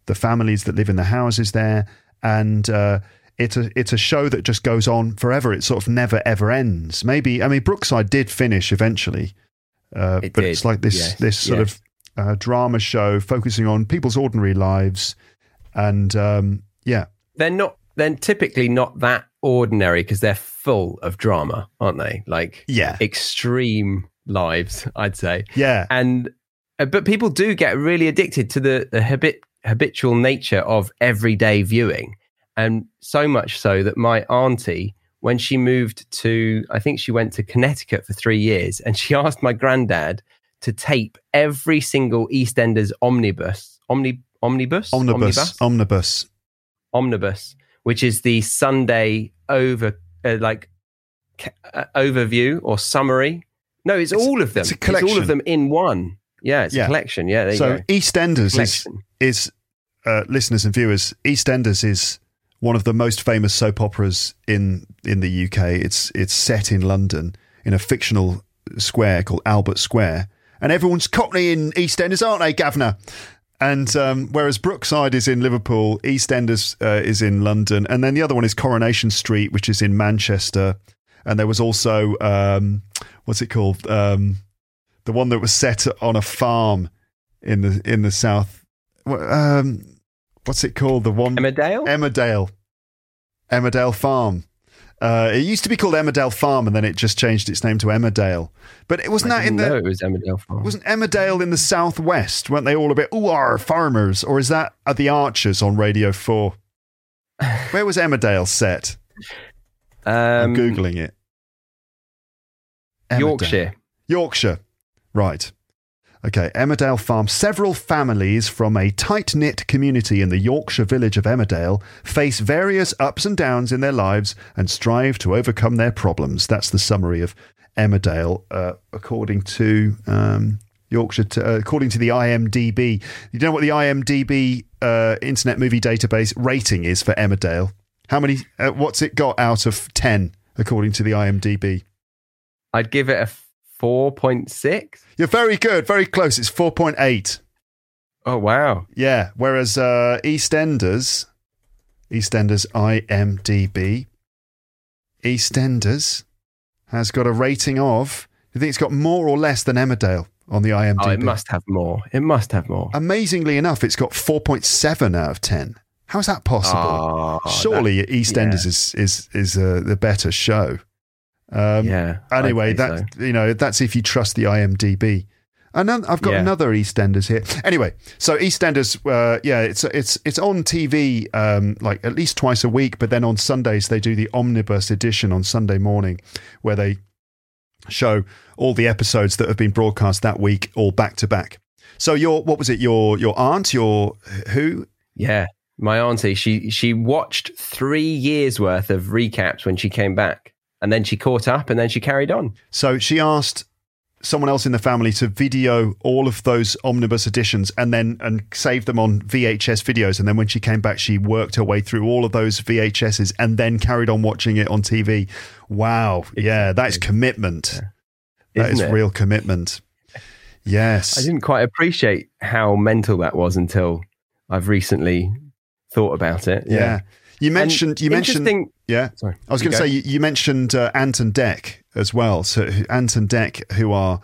the families that live in the houses there, and it's a show that just goes on forever. It sort of never ever ends. Brookside did finish eventually, but it's like this sort of drama show focusing on people's ordinary lives, and they're typically not that ordinary because they're full of drama, aren't they? Like extreme lives, I'd say. Yeah, and but people do get really addicted to the habitual nature of everyday viewing, and so much so that my auntie, when she moved to, I think she went to Connecticut for 3 years, and she asked my granddad to tape every single EastEnders omnibus, which is the Sunday overview or summary. No, it's all of them. It's a collection. It's all of them in one. Yeah, it's a collection. Yeah, there you go. EastEnders is listeners and viewers, EastEnders is one of the most famous soap operas in the UK. It's set in London in a fictional square called Albert Square, and everyone's Cockney in EastEnders, aren't they, Gavner? And whereas Brookside is in Liverpool, EastEnders is in London, and then the other one is Coronation Street, which is in Manchester. And there was also what's it called? The one that was set on a farm in the south. What's it called? The one Emmerdale Farm. It used to be called Emmerdale Farm, and then it just changed its name to Emmerdale. But it wasn't that in the. It was Emmerdale Farm. Wasn't Emmerdale in the southwest? Weren't they all a bit farmers? Or is that at the Archers on Radio 4? Where was Emmerdale set? I'm googling it. Emmerdale. Yorkshire, right? Okay, Emmerdale Farm. Several families from a tight-knit community in the Yorkshire village of Emmerdale face various ups and downs in their lives and strive to overcome their problems. That's the summary of Emmerdale, according to Yorkshire. According to the IMDb. You know what the IMDb Internet Movie Database rating is for Emmerdale? How many? What's it got out of 10 according to the IMDb? I'd give it a 4.6. You're very good, very close. It's 4.8. Oh wow! Yeah. Whereas EastEnders IMDb, EastEnders has got a rating of. You think it's got more or less than Emmerdale on the IMDb? Oh, it must have more. It must have more. Amazingly enough, it's got 4.7 out of 10. How is that possible? Surely EastEnders is the better show. Anyway, that's if you trust the IMDb. And then I've got another EastEnders here. Anyway, so EastEnders, it's on TV like at least twice a week, but then on Sundays they do the omnibus edition on Sunday morning, where they show all the episodes that have been broadcast that week, all back to back. So your aunt, who? Yeah, my auntie. She watched 3 years worth of recaps when she came back, and then she caught up, and then she carried on. So she asked someone else in the family to video all of those omnibus editions and save them on VHS videos. And then when she came back, she worked her way through all of those VHSs and then carried on watching it on TV. Wow. Exactly. Yeah, that is commitment. Yeah. That is real commitment. Yes. I didn't quite appreciate how mental that was until I've recently thought about it. Yeah. You mentioned, yeah. Sorry. I was going to say, you mentioned Ant and Dec as well. So Ant and Dec, who are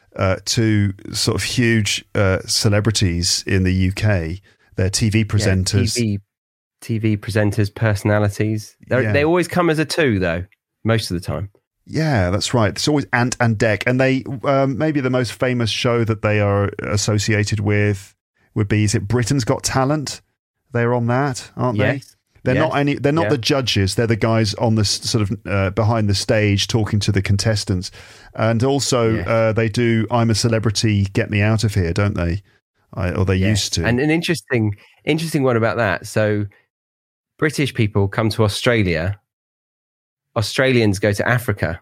two sort of huge celebrities in the UK. They're TV presenters. Yeah, TV presenters, personalities. They always come as a two, though, most of the time. Yeah, that's right. It's always Ant and Dec. And they maybe the most famous show that they are associated with would be, is it Britain's Got Talent? They're on that, aren't they? They're not the judges. They're the guys on the sort of behind the stage talking to the contestants. And also they do I'm a Celebrity, Get Me Out of Here, don't they? Or they used to. And an interesting one about that. So British people come to Australia. Australians go to Africa.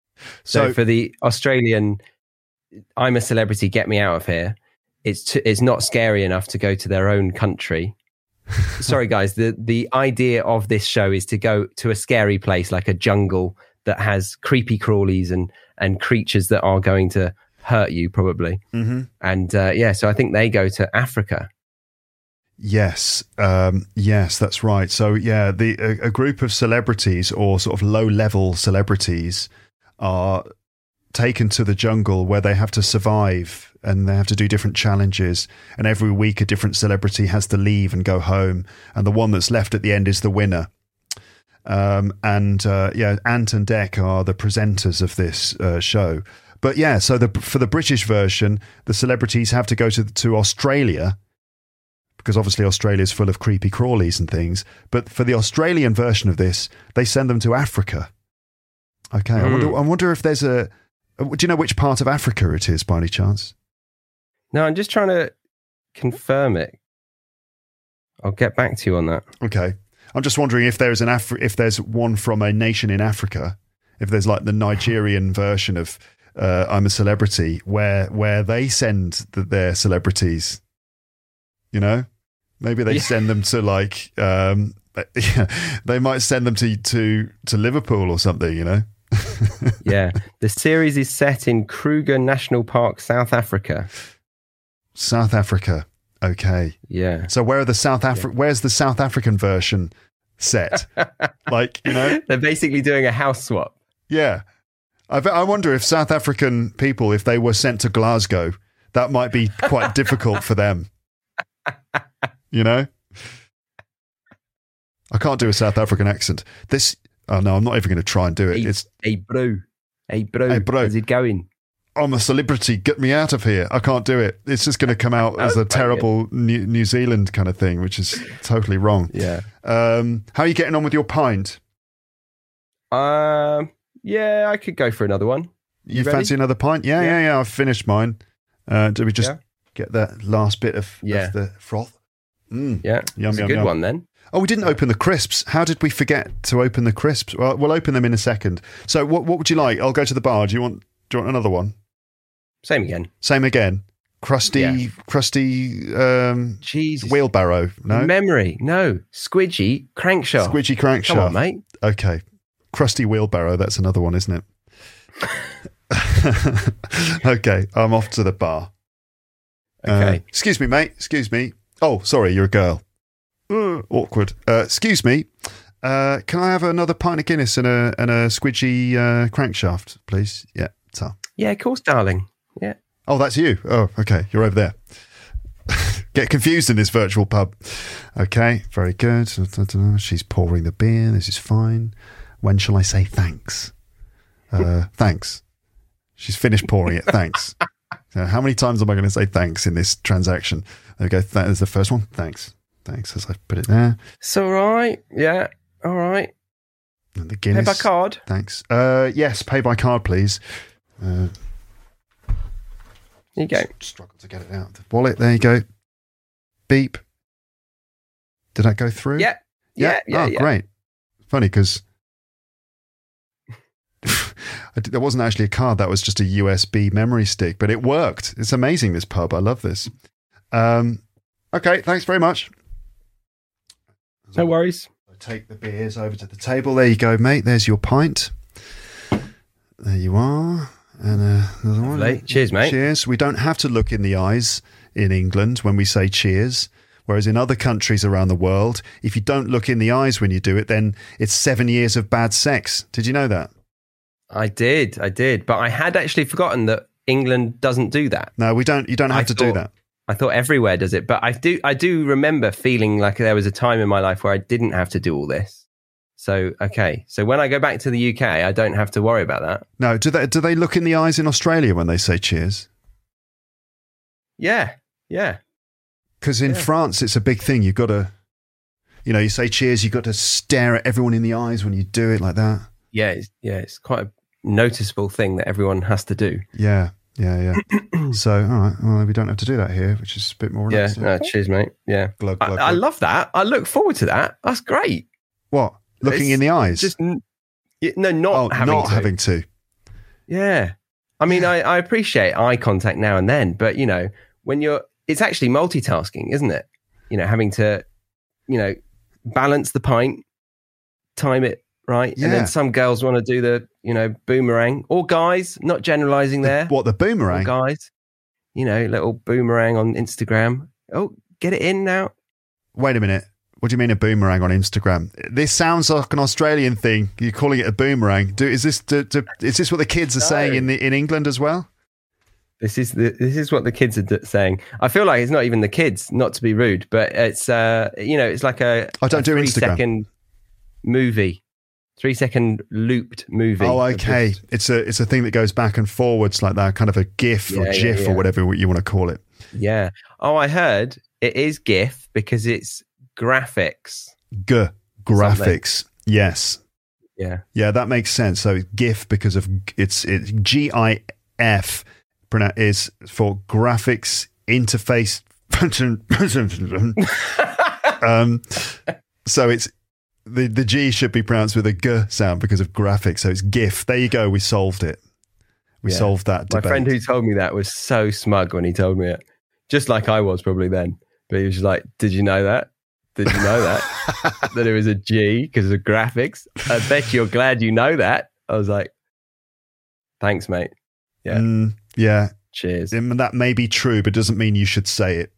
So for the Australian I'm a Celebrity, Get Me Out of Here, it's not scary enough to go to their own country. Sorry, guys. The idea of this show is to go to a scary place like a jungle that has creepy crawlies and creatures that are going to hurt you, probably. Mm-hmm. And so I think they go to Africa. Yes, yes, that's right. So yeah, a group of celebrities or sort of low-level celebrities are taken to the jungle where they have to survive and they have to do different challenges. And every week, a different celebrity has to leave and go home, and the one that's left at the end is the winner. Ant and Dec are the presenters of this show. But yeah, so for the British version, the celebrities have to go to Australia, because obviously Australia is full of creepy crawlies and things. But for the Australian version of this, they send them to Africa. Okay, I wonder if there's do you know which part of Africa it is by any chance? No, I'm just trying to confirm it. I'll get back to you on that. Okay, I'm just wondering if there's if there's one from a nation in Africa, if there's like the Nigerian version of I'm a Celebrity, where they send their celebrities. You know, maybe they send them to like they might send them to Liverpool or something. You know. Yeah, the series is set in Kruger National Park, South Africa. South Africa. Okay. Yeah. So where's the South African version set? Like, you know, they're basically doing a house swap. Yeah. I wonder if South African people, if they were sent to Glasgow, that might be quite difficult for them. You know? I can't do a South African accent. Oh no, I'm not even going to try and do it. Hey bro, how's it going? I'm a celebrity, get me out of here. I can't do it. It's just going to come out as a terrible New Zealand kind of thing, which is totally wrong. Yeah. How are you getting on with your pint? Yeah, I could go for another one. You fancy another pint? Yeah. I've finished mine. Do we just get that last bit of the froth? Yeah, it's a good one then. Oh, we didn't open the crisps. How did we forget to open the crisps? Well, we'll open them in a second. So what would you like? I'll go to the bar. Do you want another one? Same again. Crusty Jesus. Wheelbarrow. No? Memory. No. Squidgy crankshaft. Come on, mate. Okay. Crusty Wheelbarrow. That's another one, isn't it? Okay. I'm off to the bar. Okay. Excuse me, mate. Excuse me. Oh, sorry. You're a girl. Awkward. Excuse me. Can I have another pint of Guinness and a squidgy crankshaft, please? Yeah. So. Yeah, of course, darling. Yeah. Oh, that's you. Oh, okay. You're over there. Get confused in this virtual pub. Okay. Very good. She's pouring the beer. This is fine. When shall I say thanks? Thanks. She's finished pouring it. Thanks. How many times am I going to say thanks in this transaction? There we go. That is the first one. Thanks, as I put it there. It's all right. Yeah. All right. And the Guinness. Pay by card? Thanks. Yes, pay by card, please. There you go. Struggle to get it out of the wallet. There you go. Beep. Did that go through? Yeah. Great. Funny because there wasn't actually a card. That was just a USB memory stick, but it worked. It's amazing, this pub. I love this. Okay, thanks very much. No worries. I take the beers over to the table. There you go, mate. There's your pint. There you are. And another one. Cheers, mate. Cheers. We don't have to look in the eyes in England when we say cheers. Whereas in other countries around the world, if you don't look in the eyes when you do it, then it's 7 years of bad sex. Did you know that? I did. But I had actually forgotten that England doesn't do that. No, we don't. You don't have to do that. I thought everywhere does it. But I do remember feeling like there was a time in my life where I didn't have to do all this. So, okay. So when I go back to the UK, I don't have to worry about that. No. Do they look in the eyes in Australia when they say cheers? Yeah. Because in France, it's a big thing. You've got to, you say cheers, you've got to stare at everyone in the eyes when you do it like that. Yeah, it's quite a noticeable thing that everyone has to do. Yeah. So, all right. Well, we don't have to do that here, which is a bit more relaxed. Yeah, no, cheers, mate. Yeah. Glug. I love that. I look forward to that. That's great. What? Looking in the eyes? Just not having to. Yeah. I mean, I appreciate eye contact now and then, but, when it's actually multitasking, isn't it? Having to, balance the pint, time it right. Yeah. And then some girls want to do the, boomerang, or guys, not generalizing there. What, the boomerang? Or guys, little boomerang on Instagram. Oh, get it in now. Wait a minute. What do you mean a boomerang on Instagram? This sounds like an Australian thing. You're calling it a boomerang. Is this what the kids are saying in England as well? This is what the kids are saying. I feel like it's not even the kids, not to be rude, but it's it's like a I don't do 3 Instagram. second movie, 3 second looped movie. Oh, okay. It's a thing that goes back and forwards like that, kind of a GIF or GIF or whatever you want to call it. Yeah. Oh, I heard it is GIF because it's graphics. Graphics. Yes. Yeah. Yeah, that makes sense. So GIF because of it's GIF is for graphics interface. So it's the G should be pronounced with a G sound because of graphics. So it's GIF. There you go. We solved it. We solved that debate. My friend who told me that was so smug when he told me it, just like I was probably then. But he was just like, "Did you know that? Did you know that? That it was a G because of graphics? I bet you're glad you know that." I was like, "Thanks, mate." Yeah. Yeah. Cheers. That may be true, but doesn't mean you should say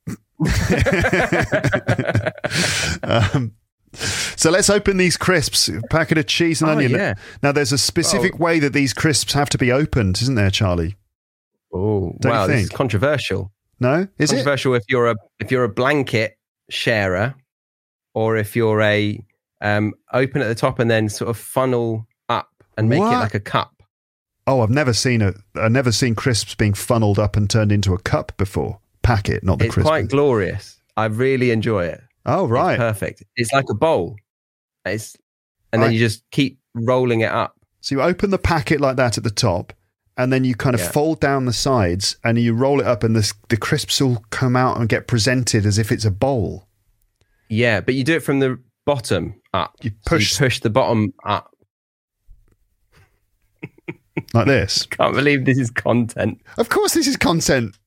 it. So let's open these crisps. A packet of cheese and onion. Yeah. Now, there's a specific way that these crisps have to be opened, isn't there, Charlie? Oh, Don't wow! you This think? is controversial. No, is it controversial if you're a blanket sharer, or if you're a open at the top and then sort of funnel up and make it like a cup. Oh, I've never seen crisps being funneled up and turned into a cup before. Packet, not the crisp. It's quite glorious. I really enjoy it. Oh, right. It's perfect. It's like a bowl. Then you just keep rolling it up. So you open the packet like that at the top, and then you kind of fold down the sides and you roll it up, and the crisps will come out and get presented as if it's a bowl. Yeah, but you do it from the bottom up. You push the bottom up. Like this. Can't believe this is content. Of course this is content.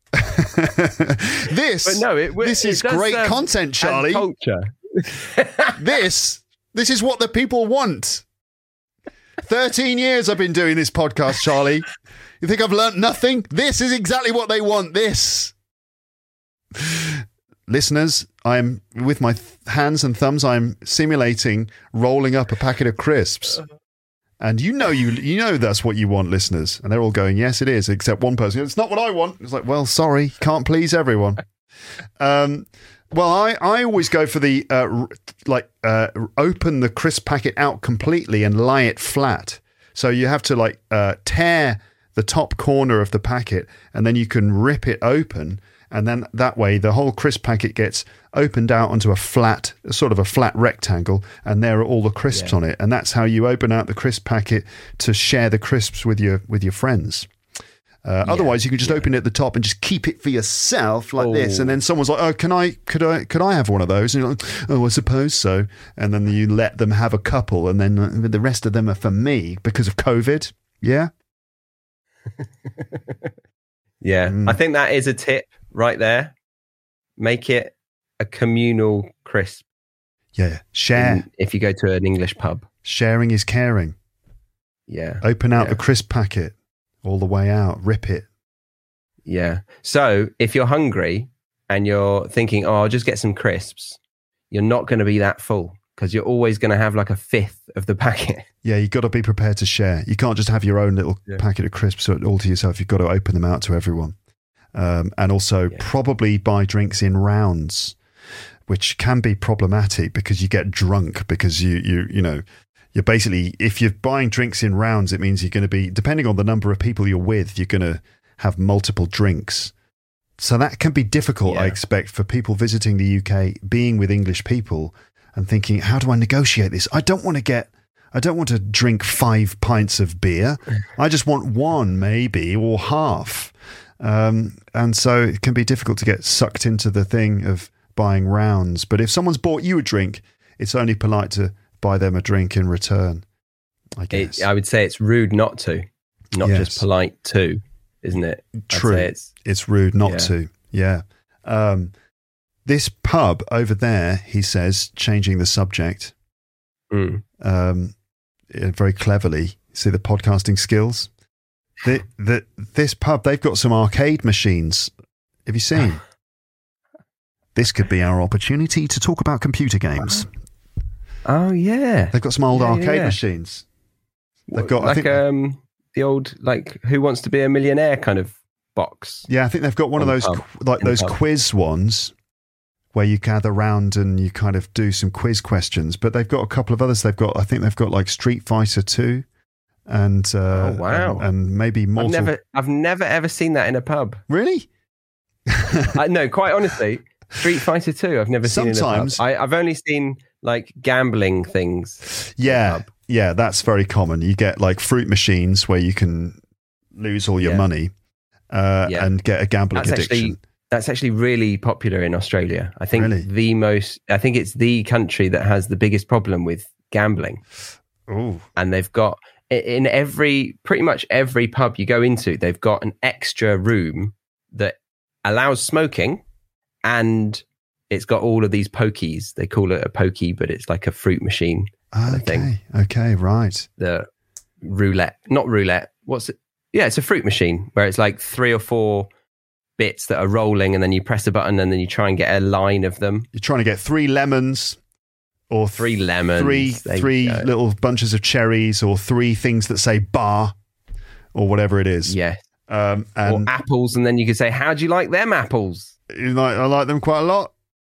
This is great content, Charlie. Culture. This is what the people want. 13 years I've been doing this podcast, Charlie. You think I've learnt nothing? This is exactly what they want. This. Listeners, I'm with my hands and thumbs, I'm simulating rolling up a packet of crisps. And you know that's what you want, listeners. And they're all going, yes, it is, except one person. It's not what I want. It's like, well, sorry, can't please everyone. Well, I always go for the open the crisp packet out completely and lie it flat. So you have to tear the top corner of the packet, and then you can rip it open, and then that way the whole crisp packet gets opened out onto a flat rectangle, and there are all the crisps on it, and that's how you open out the crisp packet to share the crisps with your friends. Otherwise, you can just open it at the top and just keep it for yourself like this, and then someone's like, "Oh, could I have one of those?" And you're like, "Oh, I suppose so." And then you let them have a couple, and then the rest of them are for me because of COVID. Yeah. Yeah, I think that is a tip right there. Make it a communal crisp. Yeah, share. If you go to an English pub. Sharing is caring. Yeah. Open out the crisp packet all the way out. Rip it. Yeah. So if you're hungry and you're thinking, "Oh, I'll just get some crisps," you're not going to be that full because you're always going to have like a fifth of the packet. Yeah, you've got to be prepared to share. You can't just have your own little packet of crisps all to yourself. You've got to open them out to everyone. And also probably buy drinks in rounds, which can be problematic because you get drunk because you're basically, if you're buying drinks in rounds, it means you're going to be, depending on the number of people you're with, you're going to have multiple drinks. So that can be difficult, I expect, for people visiting the UK, being with English people and thinking, how do I negotiate this? I don't want to drink 5 pints of beer. I just want one maybe, or half. And so it can be difficult to get sucked into the thing of buying rounds. But if someone's bought you a drink, it's only polite to buy them a drink in return, I guess. I would say it's rude not to, not just polite to, isn't it? True. It's rude not to. Yeah. This pub over there, he says, changing the subject, very cleverly. See the podcasting skills? This pub, they've got some arcade machines. Have you seen? this could be our opportunity to talk about computer games. Oh yeah, They've got some old arcade machines. They've got like the old like Who Wants to Be a Millionaire kind of box. Yeah, I think they've got one of those those quiz ones where you gather round and you kind of do some quiz questions. But they've got a couple of others. I think they've got like Street Fighter 2 and wow, and maybe Mortal. I've never ever seen that in a pub. Really? No, quite honestly, Street Fighter 2 I've never seen in a pub. I've only seen like gambling things. Yeah, that's very common. You get like fruit machines where you can lose all your money and get a gambling addiction. That's actually really popular in Australia. I think I think it's the country that has the biggest problem with gambling. Oh, and they've got in pretty much every pub you go into, they've got an extra room that allows smoking, and it's got all of these pokies. They call it a pokey, but it's like a fruit machine kind of thing. Okay, right. The not roulette. What's it? Yeah, it's a fruit machine where it's like 3 or 4 bits that are rolling, and then you press a button, and then you try and get a line of them. You're trying to get 3 lemons, or 3 lemons, three little bunches of cherries, or 3 things that say bar, or whatever it is. Yeah. And or apples, and then you can say, "How do you like them apples?" I like them quite a lot.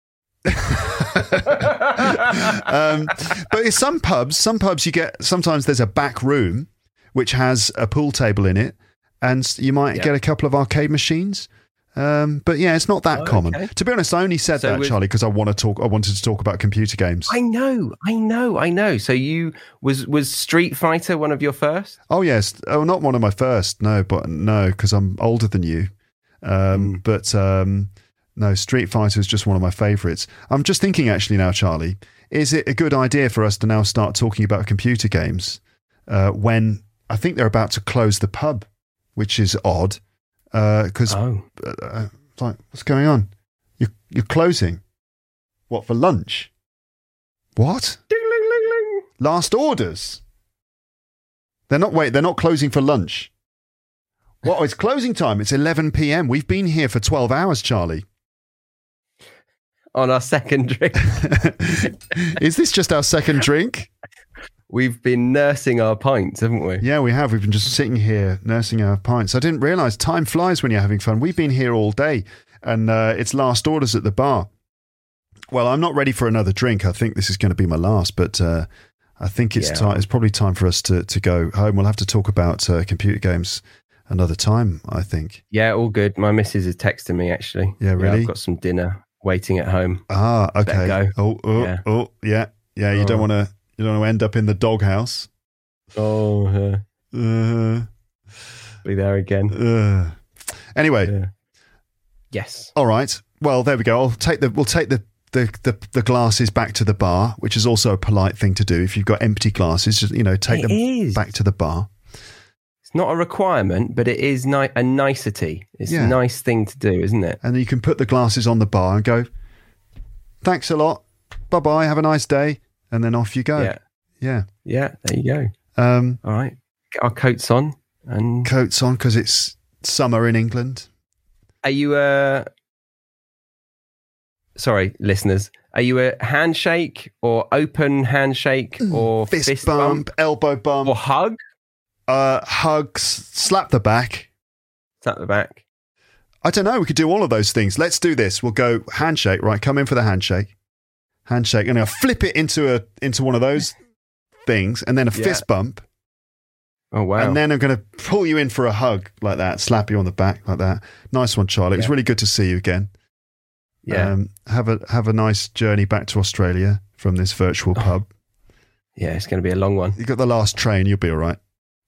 But in some pubs you get, sometimes there's a back room which has a pool table in it, and you might get a couple of arcade machines. But yeah, it's not that common. Okay. To be honest, I only said that, Charlie, because I wanted to talk about computer games. I know. So was Street Fighter one of your first? Oh yes. Oh, not one of my first. No, because I'm older than you. But no, Street Fighter is just one of my favourites. I'm just thinking actually now, Charlie, is it a good idea for us to now start talking about computer games when I think they're about to close the pub, which is odd. Because like, what's going on? You're closing. What, for lunch? What? Ding, ling, ling, ling. Last orders. They're not closing for lunch. What? It's closing time. It's 11 p.m. We've been here for 12 hours, Charlie. On our second drink. Is this just our second drink? We've been nursing our pints, haven't we? Yeah, we have. We've been just sitting here nursing our pints. I didn't realise time flies when you're having fun. We've been here all day, and it's last orders at the bar. Well, I'm not ready for another drink. I think this is going to be my last, but I think it's time. It's probably time for us to go home. We'll have to talk about computer games another time, I think. Yeah, all good. My missus is texting me, actually. Yeah, really? I've got some dinner waiting at home. Ah, okay. Yeah. You don't want to. You don't want to end up in the doghouse. Oh, be there again. Anyway, yes. All right. Well, there we go. We'll take the glasses back to the bar, which is also a polite thing to do. If you've got empty glasses, just, take them back to the bar. It's not a requirement, but it is a nicety. It's a nice thing to do, isn't it? And you can put the glasses on the bar and go, "Thanks a lot. Bye bye. Have a nice day." And then off you go. Yeah. There you go. All right. Get our coats on. Coats on because it's summer in England. Are you sorry, listeners. Are you a handshake or open handshake or fist bump, elbow bump, or hug? Hugs, slap the back. Slap the back. I don't know. We could do all of those things. Let's do this. We'll go handshake. Right, come in for the handshake. Handshake, and I'll flip it into one of those things, and then a fist bump. Oh wow! And then I'm going to pull you in for a hug like that, slap you on the back like that. Nice one, Charlie. It was really good to see you again. Yeah. Have a nice journey back to Australia from this virtual pub. Yeah, it's going to be a long one. You got the last train. You'll be all right.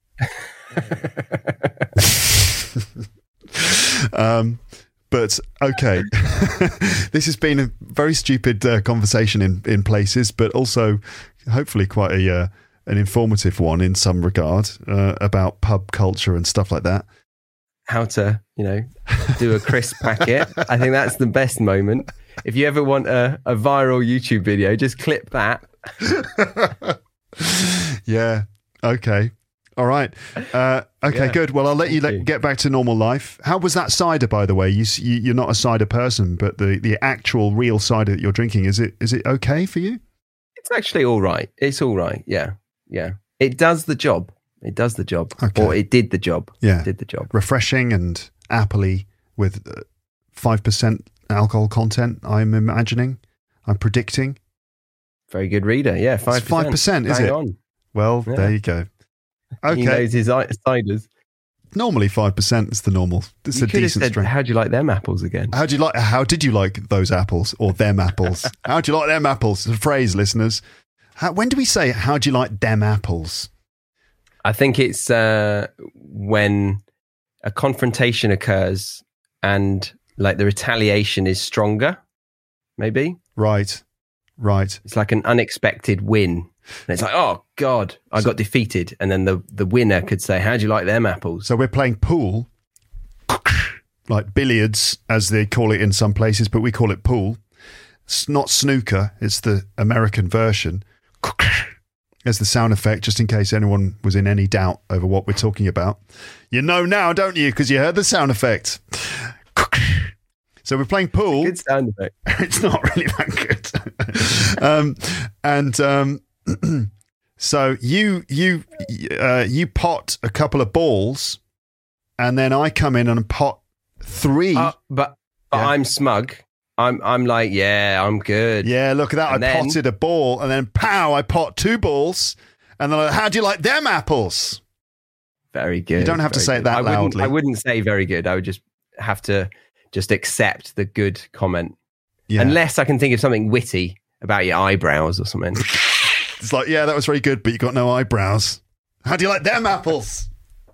But okay, this has been a very stupid conversation in places, but also hopefully quite an informative one in some regard about pub culture and stuff like that. How to, do a crisp packet. I think that's the best moment. If you ever want a viral YouTube video, just clip that. Yeah. Okay. All right. Okay, good. Well, I'll let you get back to normal life. How was that cider, by the way? You're not a cider person, but the actual real cider that you're drinking, is it okay for you? It's actually all right. It's all right. Yeah. Yeah. It does the job. It does the job. Okay. Or it did the job. Yeah. It did the job. Refreshing and appley with 5% alcohol content, I'm imagining. I'm predicting. Very good reader. Yeah, 5%. It's 5%, is it? On. Well, yeah. There you go. Okay. He knows his ciders. Normally 5% is the normal. It's a decent strength. How do you like them apples again? How did you like those apples or them apples? How do you like them apples? It's a phrase, listeners. When do we say, how do you like them apples? I think it's when a confrontation occurs and like the retaliation is stronger, maybe. Right. It's like an unexpected win. And it's like, oh, God, I got defeated. And then the winner could say, how do you like them apples? So we're playing pool, like billiards, as they call it in some places, but we call it pool. It's not snooker. It's the American version. As the sound effect, just in case anyone was in any doubt over what we're talking about. You know now, don't you? Because you heard the sound effect. So we're playing pool. Good sound effect. It's not really that good. So you pot a couple of balls, and then I come in and pot 3. But I'm smug. I'm like, yeah, I'm good. Yeah, look at that. And I potted a ball, and then pow, I pot 2 balls, and then I'm like, how do you like them apples? Very good. You don't have to say it that loudly. I wouldn't say very good. I would just have to accept the good comment. Yeah. Unless I can think of something witty about your eyebrows or something. It's like, yeah, that was very good, but you got no eyebrows. How do you like them apples?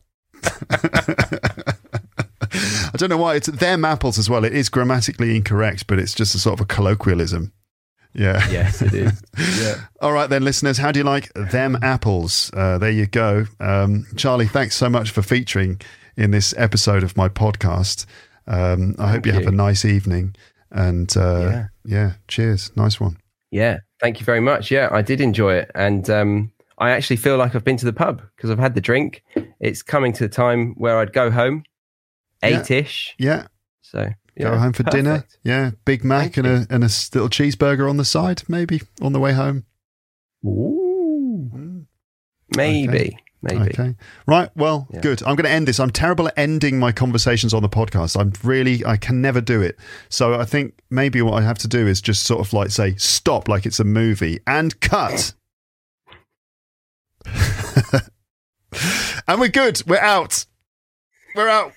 I don't know why it's them apples as well. It is grammatically incorrect, but it's just a sort of a colloquialism. Yeah. Yes, it is. Yeah. All right then, listeners, how do you like them apples? There you go. Charlie, thanks so much for featuring in this episode of my podcast. I hope you have a nice evening. And yeah, cheers. Nice one. Yeah, thank you very much. Yeah, I did enjoy it. And I actually feel like I've been to the pub because I've had the drink. It's coming to the time where I'd go home, 8-ish. Yeah. So go home for dinner. Yeah, Big Mac and a little cheeseburger on the side, maybe, on the way home. Ooh. Maybe. Okay. Right. Well, good. I'm going to end this. I'm terrible at ending my conversations on the podcast. I can never do it. So I think maybe what I have to do is just sort of like say, stop, like it's a movie, and cut. And we're good. We're out. We're out.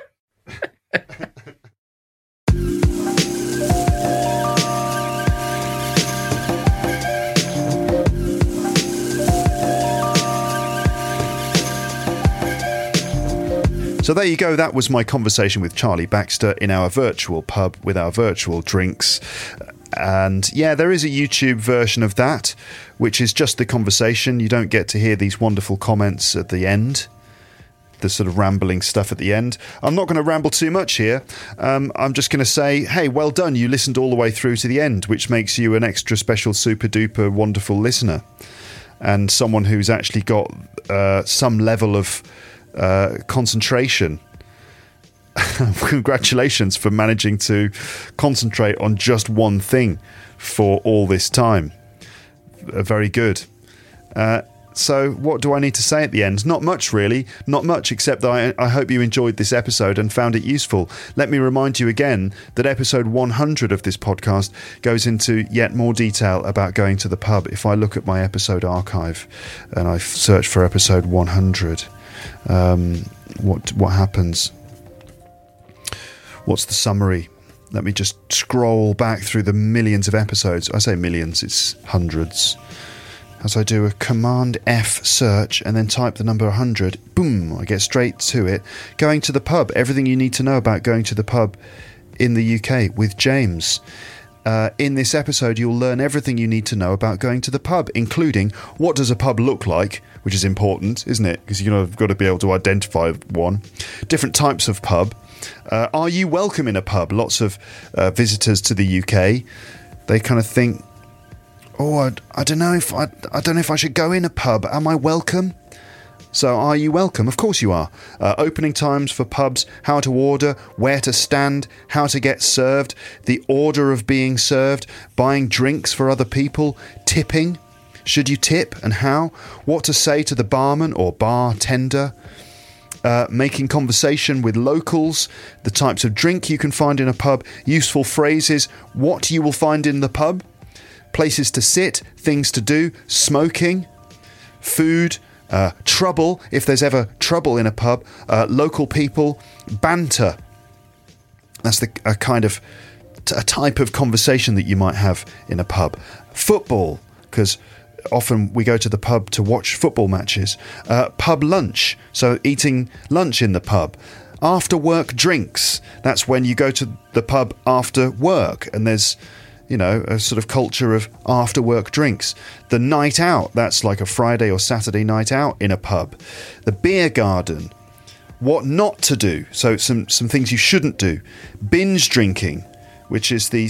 So there you go. That was my conversation with Charlie Baxter in our virtual pub with our virtual drinks. And yeah, there is a YouTube version of that, which is just the conversation. You don't get to hear these wonderful comments at the end, the sort of rambling stuff at the end. I'm not going to ramble too much here. I'm just going to say, hey, well done. You listened all the way through to the end, which makes you an extra special, super duper wonderful listener and someone who's actually got some level of concentration. Congratulations for managing to concentrate on just one thing for all this time. Very good. So what do I need to say at the end? Not much, really. Not much, except that I hope you enjoyed this episode and found it useful. Let me remind you again that episode 100 of this podcast goes into yet more detail about going to the pub. If I look at my episode archive and I search for episode 100, what happens? What's the summary? Let me just scroll back through the millions of episodes. I say millions, it's hundreds. As I do a Command F search and then type the number 100, boom, I get straight to it. Going to the pub, everything you need to know about going to the pub in the UK with James. In this episode, you'll learn everything you need to know about going to the pub, including what does a pub look like, which is important, isn't it? Because you've got to be able to identify one. Different types of pub. Are you welcome in a pub? Lots of visitors to the UK, they kind of think, oh, I don't know if I should go in a pub. Am I welcome? So are you welcome? Of course you are. Opening times for pubs, how to order, where to stand, how to get served, the order of being served, buying drinks for other people, tipping. Should you tip and how? What to say to the barman or bartender. Making conversation with locals, the types of drink you can find in a pub, useful phrases, what you will find in the pub, places to sit, things to do, smoking, food, trouble, if there's ever trouble in a pub, local people, banter. That's a kind of a type of conversation that you might have in a pub. Football, because often we go to the pub to watch football matches. Pub lunch, so eating lunch in the pub. After work drinks, that's when you go to the pub after work and there's, you know, a sort of culture of after work drinks. The night out, that's like a Friday or Saturday night out in a pub. The beer garden, what not to do, so some things you shouldn't do. Binge drinking, which is the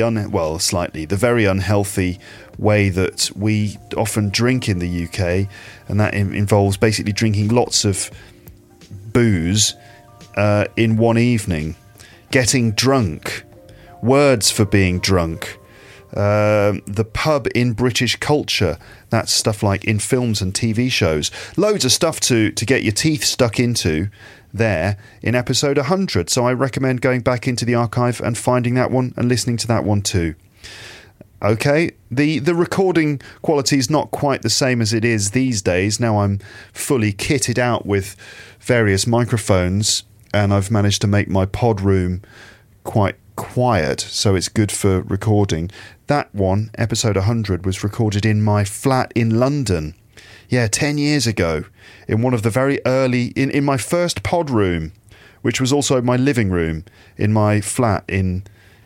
the very unhealthy way that we often drink in the UK, and that involves basically drinking lots of booze in one evening. Getting drunk, words for being drunk, the pub in British culture, that's stuff like in films and TV shows. Loads of stuff to get your teeth stuck into there in episode 100, so I recommend going back into the archive and finding that one and listening to that one too. Okay, the recording quality is not quite the same as it is these days. Now I'm fully kitted out with various microphones and I've managed to make my pod room quite quiet, so it's good for recording. That one, episode 100, was recorded in my flat in London. Yeah, 10 years ago, in one of the very early, in my first pod room, which was also my living room, in my flat in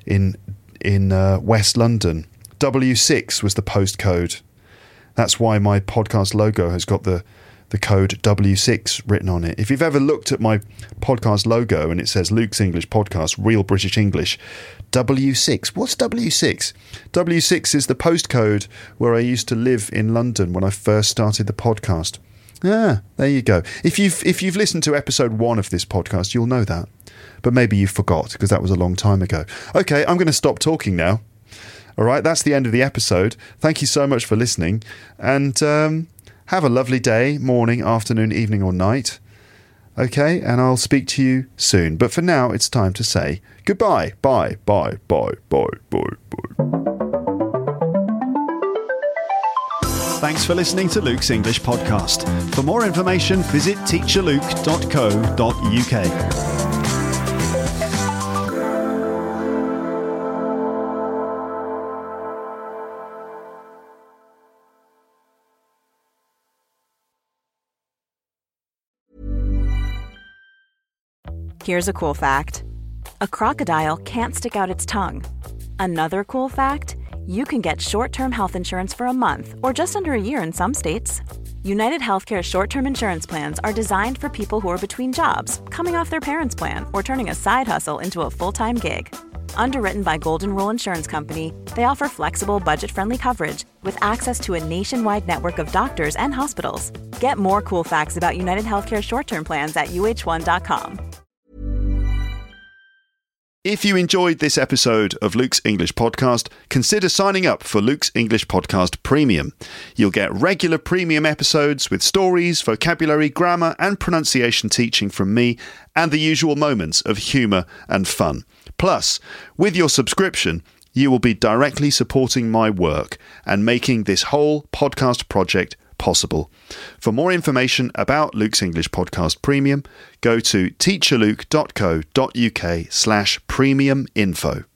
West London. W6 was the postcode. That's why my podcast logo has got the code W6 written on it. If you've ever looked at my podcast logo and it says Luke's English Podcast, Real British English, W6. What's W6? W6 is the postcode where I used to live in London when I first started the podcast. Ah, there you go. If you've listened to episode 1 of this podcast, you'll know that. But maybe you forgot because that was a long time ago. Okay, I'm going to stop talking now. All right, that's the end of the episode. Thank you so much for listening. And have a lovely day, morning, afternoon, evening or night. Okay, and I'll speak to you soon. But for now, it's time to say goodbye. Bye, bye, bye, bye, bye, bye. Thanks for listening to Luke's English Podcast. For more information, visit teacherluke.co.uk. Here's a cool fact. A crocodile can't stick out its tongue. Another cool fact, you can get short-term health insurance for a month or just under a year in some states. United Healthcare short-term insurance plans are designed for people who are between jobs, coming off their parents' plan, or turning a side hustle into a full-time gig. Underwritten by Golden Rule Insurance Company, they offer flexible, budget-friendly coverage with access to a nationwide network of doctors and hospitals. Get more cool facts about United Healthcare short-term plans at uh1.com. If you enjoyed this episode of Luke's English Podcast, consider signing up for Luke's English Podcast Premium. You'll get regular premium episodes with stories, vocabulary, grammar and pronunciation teaching from me and the usual moments of humour and fun. Plus, with your subscription, you will be directly supporting my work and making this whole podcast project possible. For more information about Luke's English Podcast Premium, go to teacherluke.co.uk/premium info.